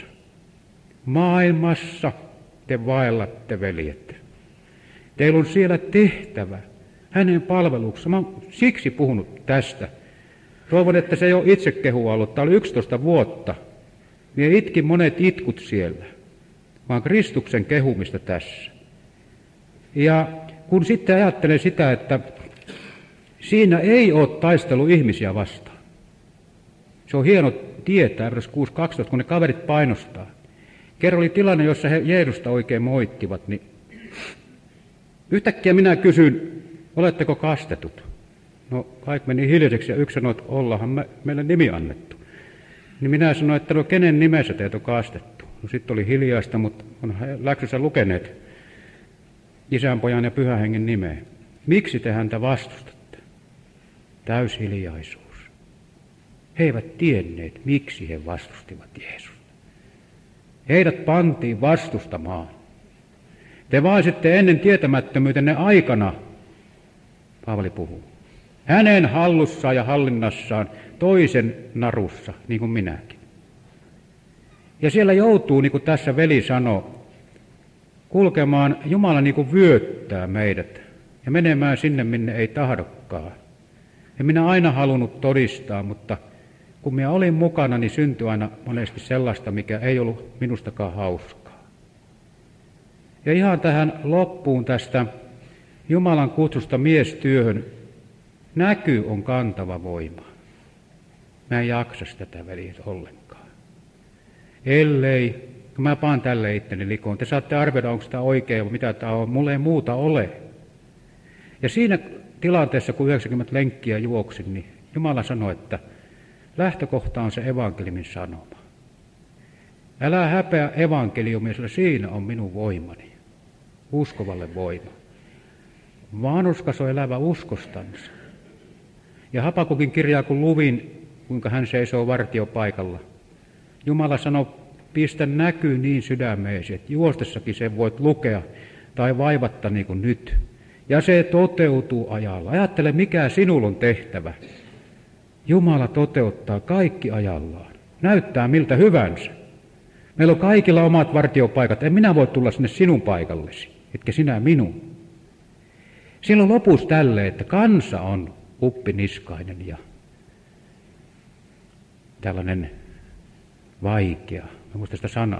Maailmassa te vaellatte, veljet. Teillä on siellä tehtävä hänen palveluksessa. Mä oon siksi puhunut tästä. Toivon, että se ei ole itsekehua ollut. Tämä oli 11 vuotta. Mie itkin monet itkut siellä, vaan Kristuksen kehumista tässä. Ja kun sitten ajattelen sitä, että siinä ei ole taistelu ihmisiä vastaan. Se on hieno tietää, vers 6.12, kun ne kaverit painostaa. Kerran oli tilanne, jossa he Jeesusta oikein moittivat, niin yhtäkkiä minä kysyin, oletteko kastetut? No kaikki meni hiljaiseksi ja yksi sanoi, että ollaanhan meille nimi annettu. Niin minä sanoin, että no kenen nimessä teet on kastettu? No sitten oli hiljaista, mutta on läksyssä lukeneet Isän, Pojan ja Pyhän Hengen nimeä. Miksi te häntä vastustatte? Täyshiljaisuus. He eivät tienneet, miksi he vastustivat Jeesusta. Heidät pantiin vastustamaan. Te vaisitte ennen tietämättömyytenne aikana, Paavali puhuu, hänen hallussaan ja hallinnassaan toisen narussa, niin kuin minäkin. Ja siellä joutuu, niin kuin tässä veli sanoi, kulkemaan, Jumala niin kuin vyöttää meidät ja menemään sinne, minne ei tahdokkaan. En minä aina halunnut todistaa, mutta kun minä olin mukana, niin syntyi aina monesti sellaista, mikä ei ollut minustakaan hauskaa. Ja ihan tähän loppuun tästä Jumalan kutsusta miestyöhön näky on kantava voima. Mä en jaksa tätä veljet ollenkaan. Ellei, kun mä paan tälle itteni likoon, te saatte arvioida, onko tämä oikein vai mitä tämä on, mulla ei muuta ole. Ja siinä tilanteessa, kun 90 lenkkiä juoksin, niin Jumala sanoi, että lähtökohta on se evankeliumin sanoma. Älä häpeä evankeliumia, sillä siinä on minun voimani, uskovalle voima. Vanhuskas on elävä uskostansa. Ja Habakukin kirjaa, kun luvin, kuinka hän seisoo vartiopaikalla. Jumala sanoi, pistä näkyy niin sydämeesi, että juostessakin sen voit lukea tai vaivatta niin kuin nyt. Ja se toteutuu ajalla. Ajattele, mikä sinulla on tehtävä. Jumala toteuttaa kaikki ajallaan. Näyttää miltä hyvänsä. Meillä on kaikilla omat vartiopaikat. En minä voi tulla sinne sinun paikallesi, etkä sinä minun. Silloin lopussa tälle, että kansa on uppiniskainen ja tällainen vaikea. Mä muistan sitä sanaa.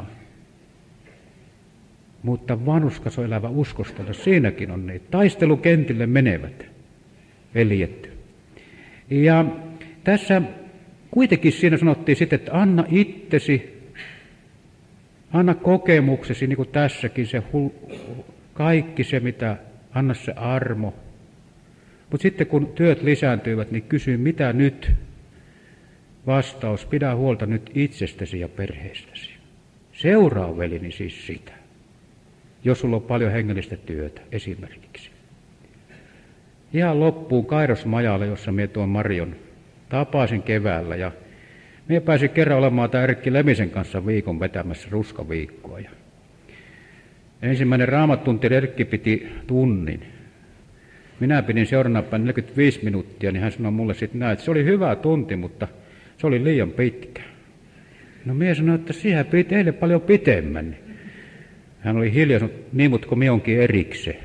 Mutta vanhuskas on elävä uskosta, siinäkin on niitä. Taistelukentille menevät veljet. Ja tässä kuitenkin siinä sanottiin sitten, että anna itsesi, anna kokemuksesi, niin kuin tässäkin, se kaikki se, mitä, anna se armo. Mutta sitten kun työt lisääntyivät, niin kysy, mitä nyt? Vastaus, pidä huolta nyt itsestäsi ja perheestäsi. Seuraa velini siis sitä, jos sulla on paljon hengellistä työtä esimerkiksi. Ihan loppuun Kairosmajalle, jossa minä tuon Marion tapasin keväällä ja minä pääsin kerran olemaan tämä Erkki Lemisen kanssa viikon vetämässä ruskaviikkoa. Ja ensimmäinen raamattunti Erkki piti tunnin. Minä pidin seuraavana päivänä 45 minuuttia, niin hän sanoi mulle sitten näin, että se oli hyvä tunti, mutta se oli liian pitkä. No minä sanoin, että siihen piti eilen paljon pitemmän. Hän oli hiljaa sanonut, niin, mutta kun minä onkin erikseen.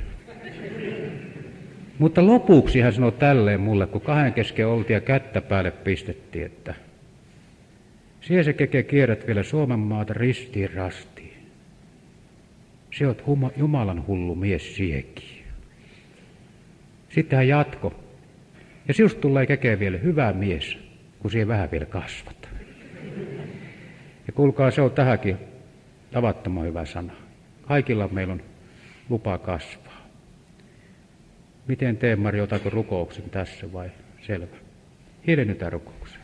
Mutta lopuksi hän sanoi tälleen mulle, kun kahden kesken oltiin ja kättä päälle pistettiin, että siellä se keke kierrät vielä Suomen maata ristiin rastiin. Se oot Jumalan hullu mies siekin. Sitten hän jatkoi. Ja sinusta tulee keke vielä hyvä mies, kun siihen vähän vielä kasvat. Ja kuulkaa, se on tähänkin tavattoman hyvä sana. Kaikilla meillä on lupa kasvaa. Miten teen, Mari, otanko rukouksen tässä vai? Selvä. Hiljennytään rukoukseen.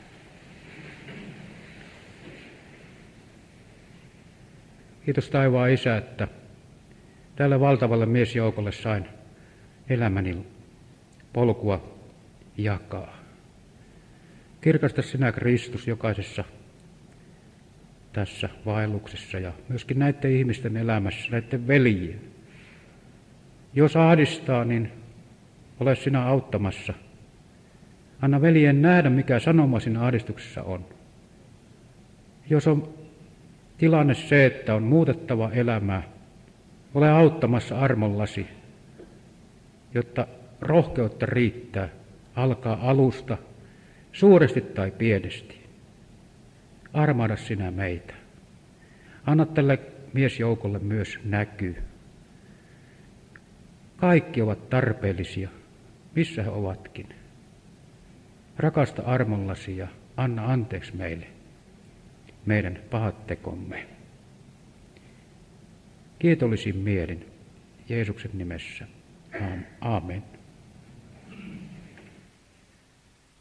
Kiitos taivaan Isä, että tälle valtavalle miesjoukolle sain elämäni polkua jakaa. Kirkasta sinä Kristus jokaisessa tässä vaelluksessa ja myöskin näiden ihmisten elämässä, näiden veljien. Jos ahdistaa, niin ole sinä auttamassa. Anna veljen nähdä, mikä sanoma siinä ahdistuksessa on. Jos on tilanne se, että on muutettava elämää, ole auttamassa armollasi, jotta rohkeutta riittää, alkaa alusta, suuresti tai pienesti. Armaada sinä meitä. Anna tälle miesjoukolle myös näkyy. Kaikki ovat tarpeellisia, missä he ovatkin. Rakasta armollasi ja anna anteeksi meille meidän pahat tekomme. Kiitollisin mielin Jeesuksen nimessä. Aamen.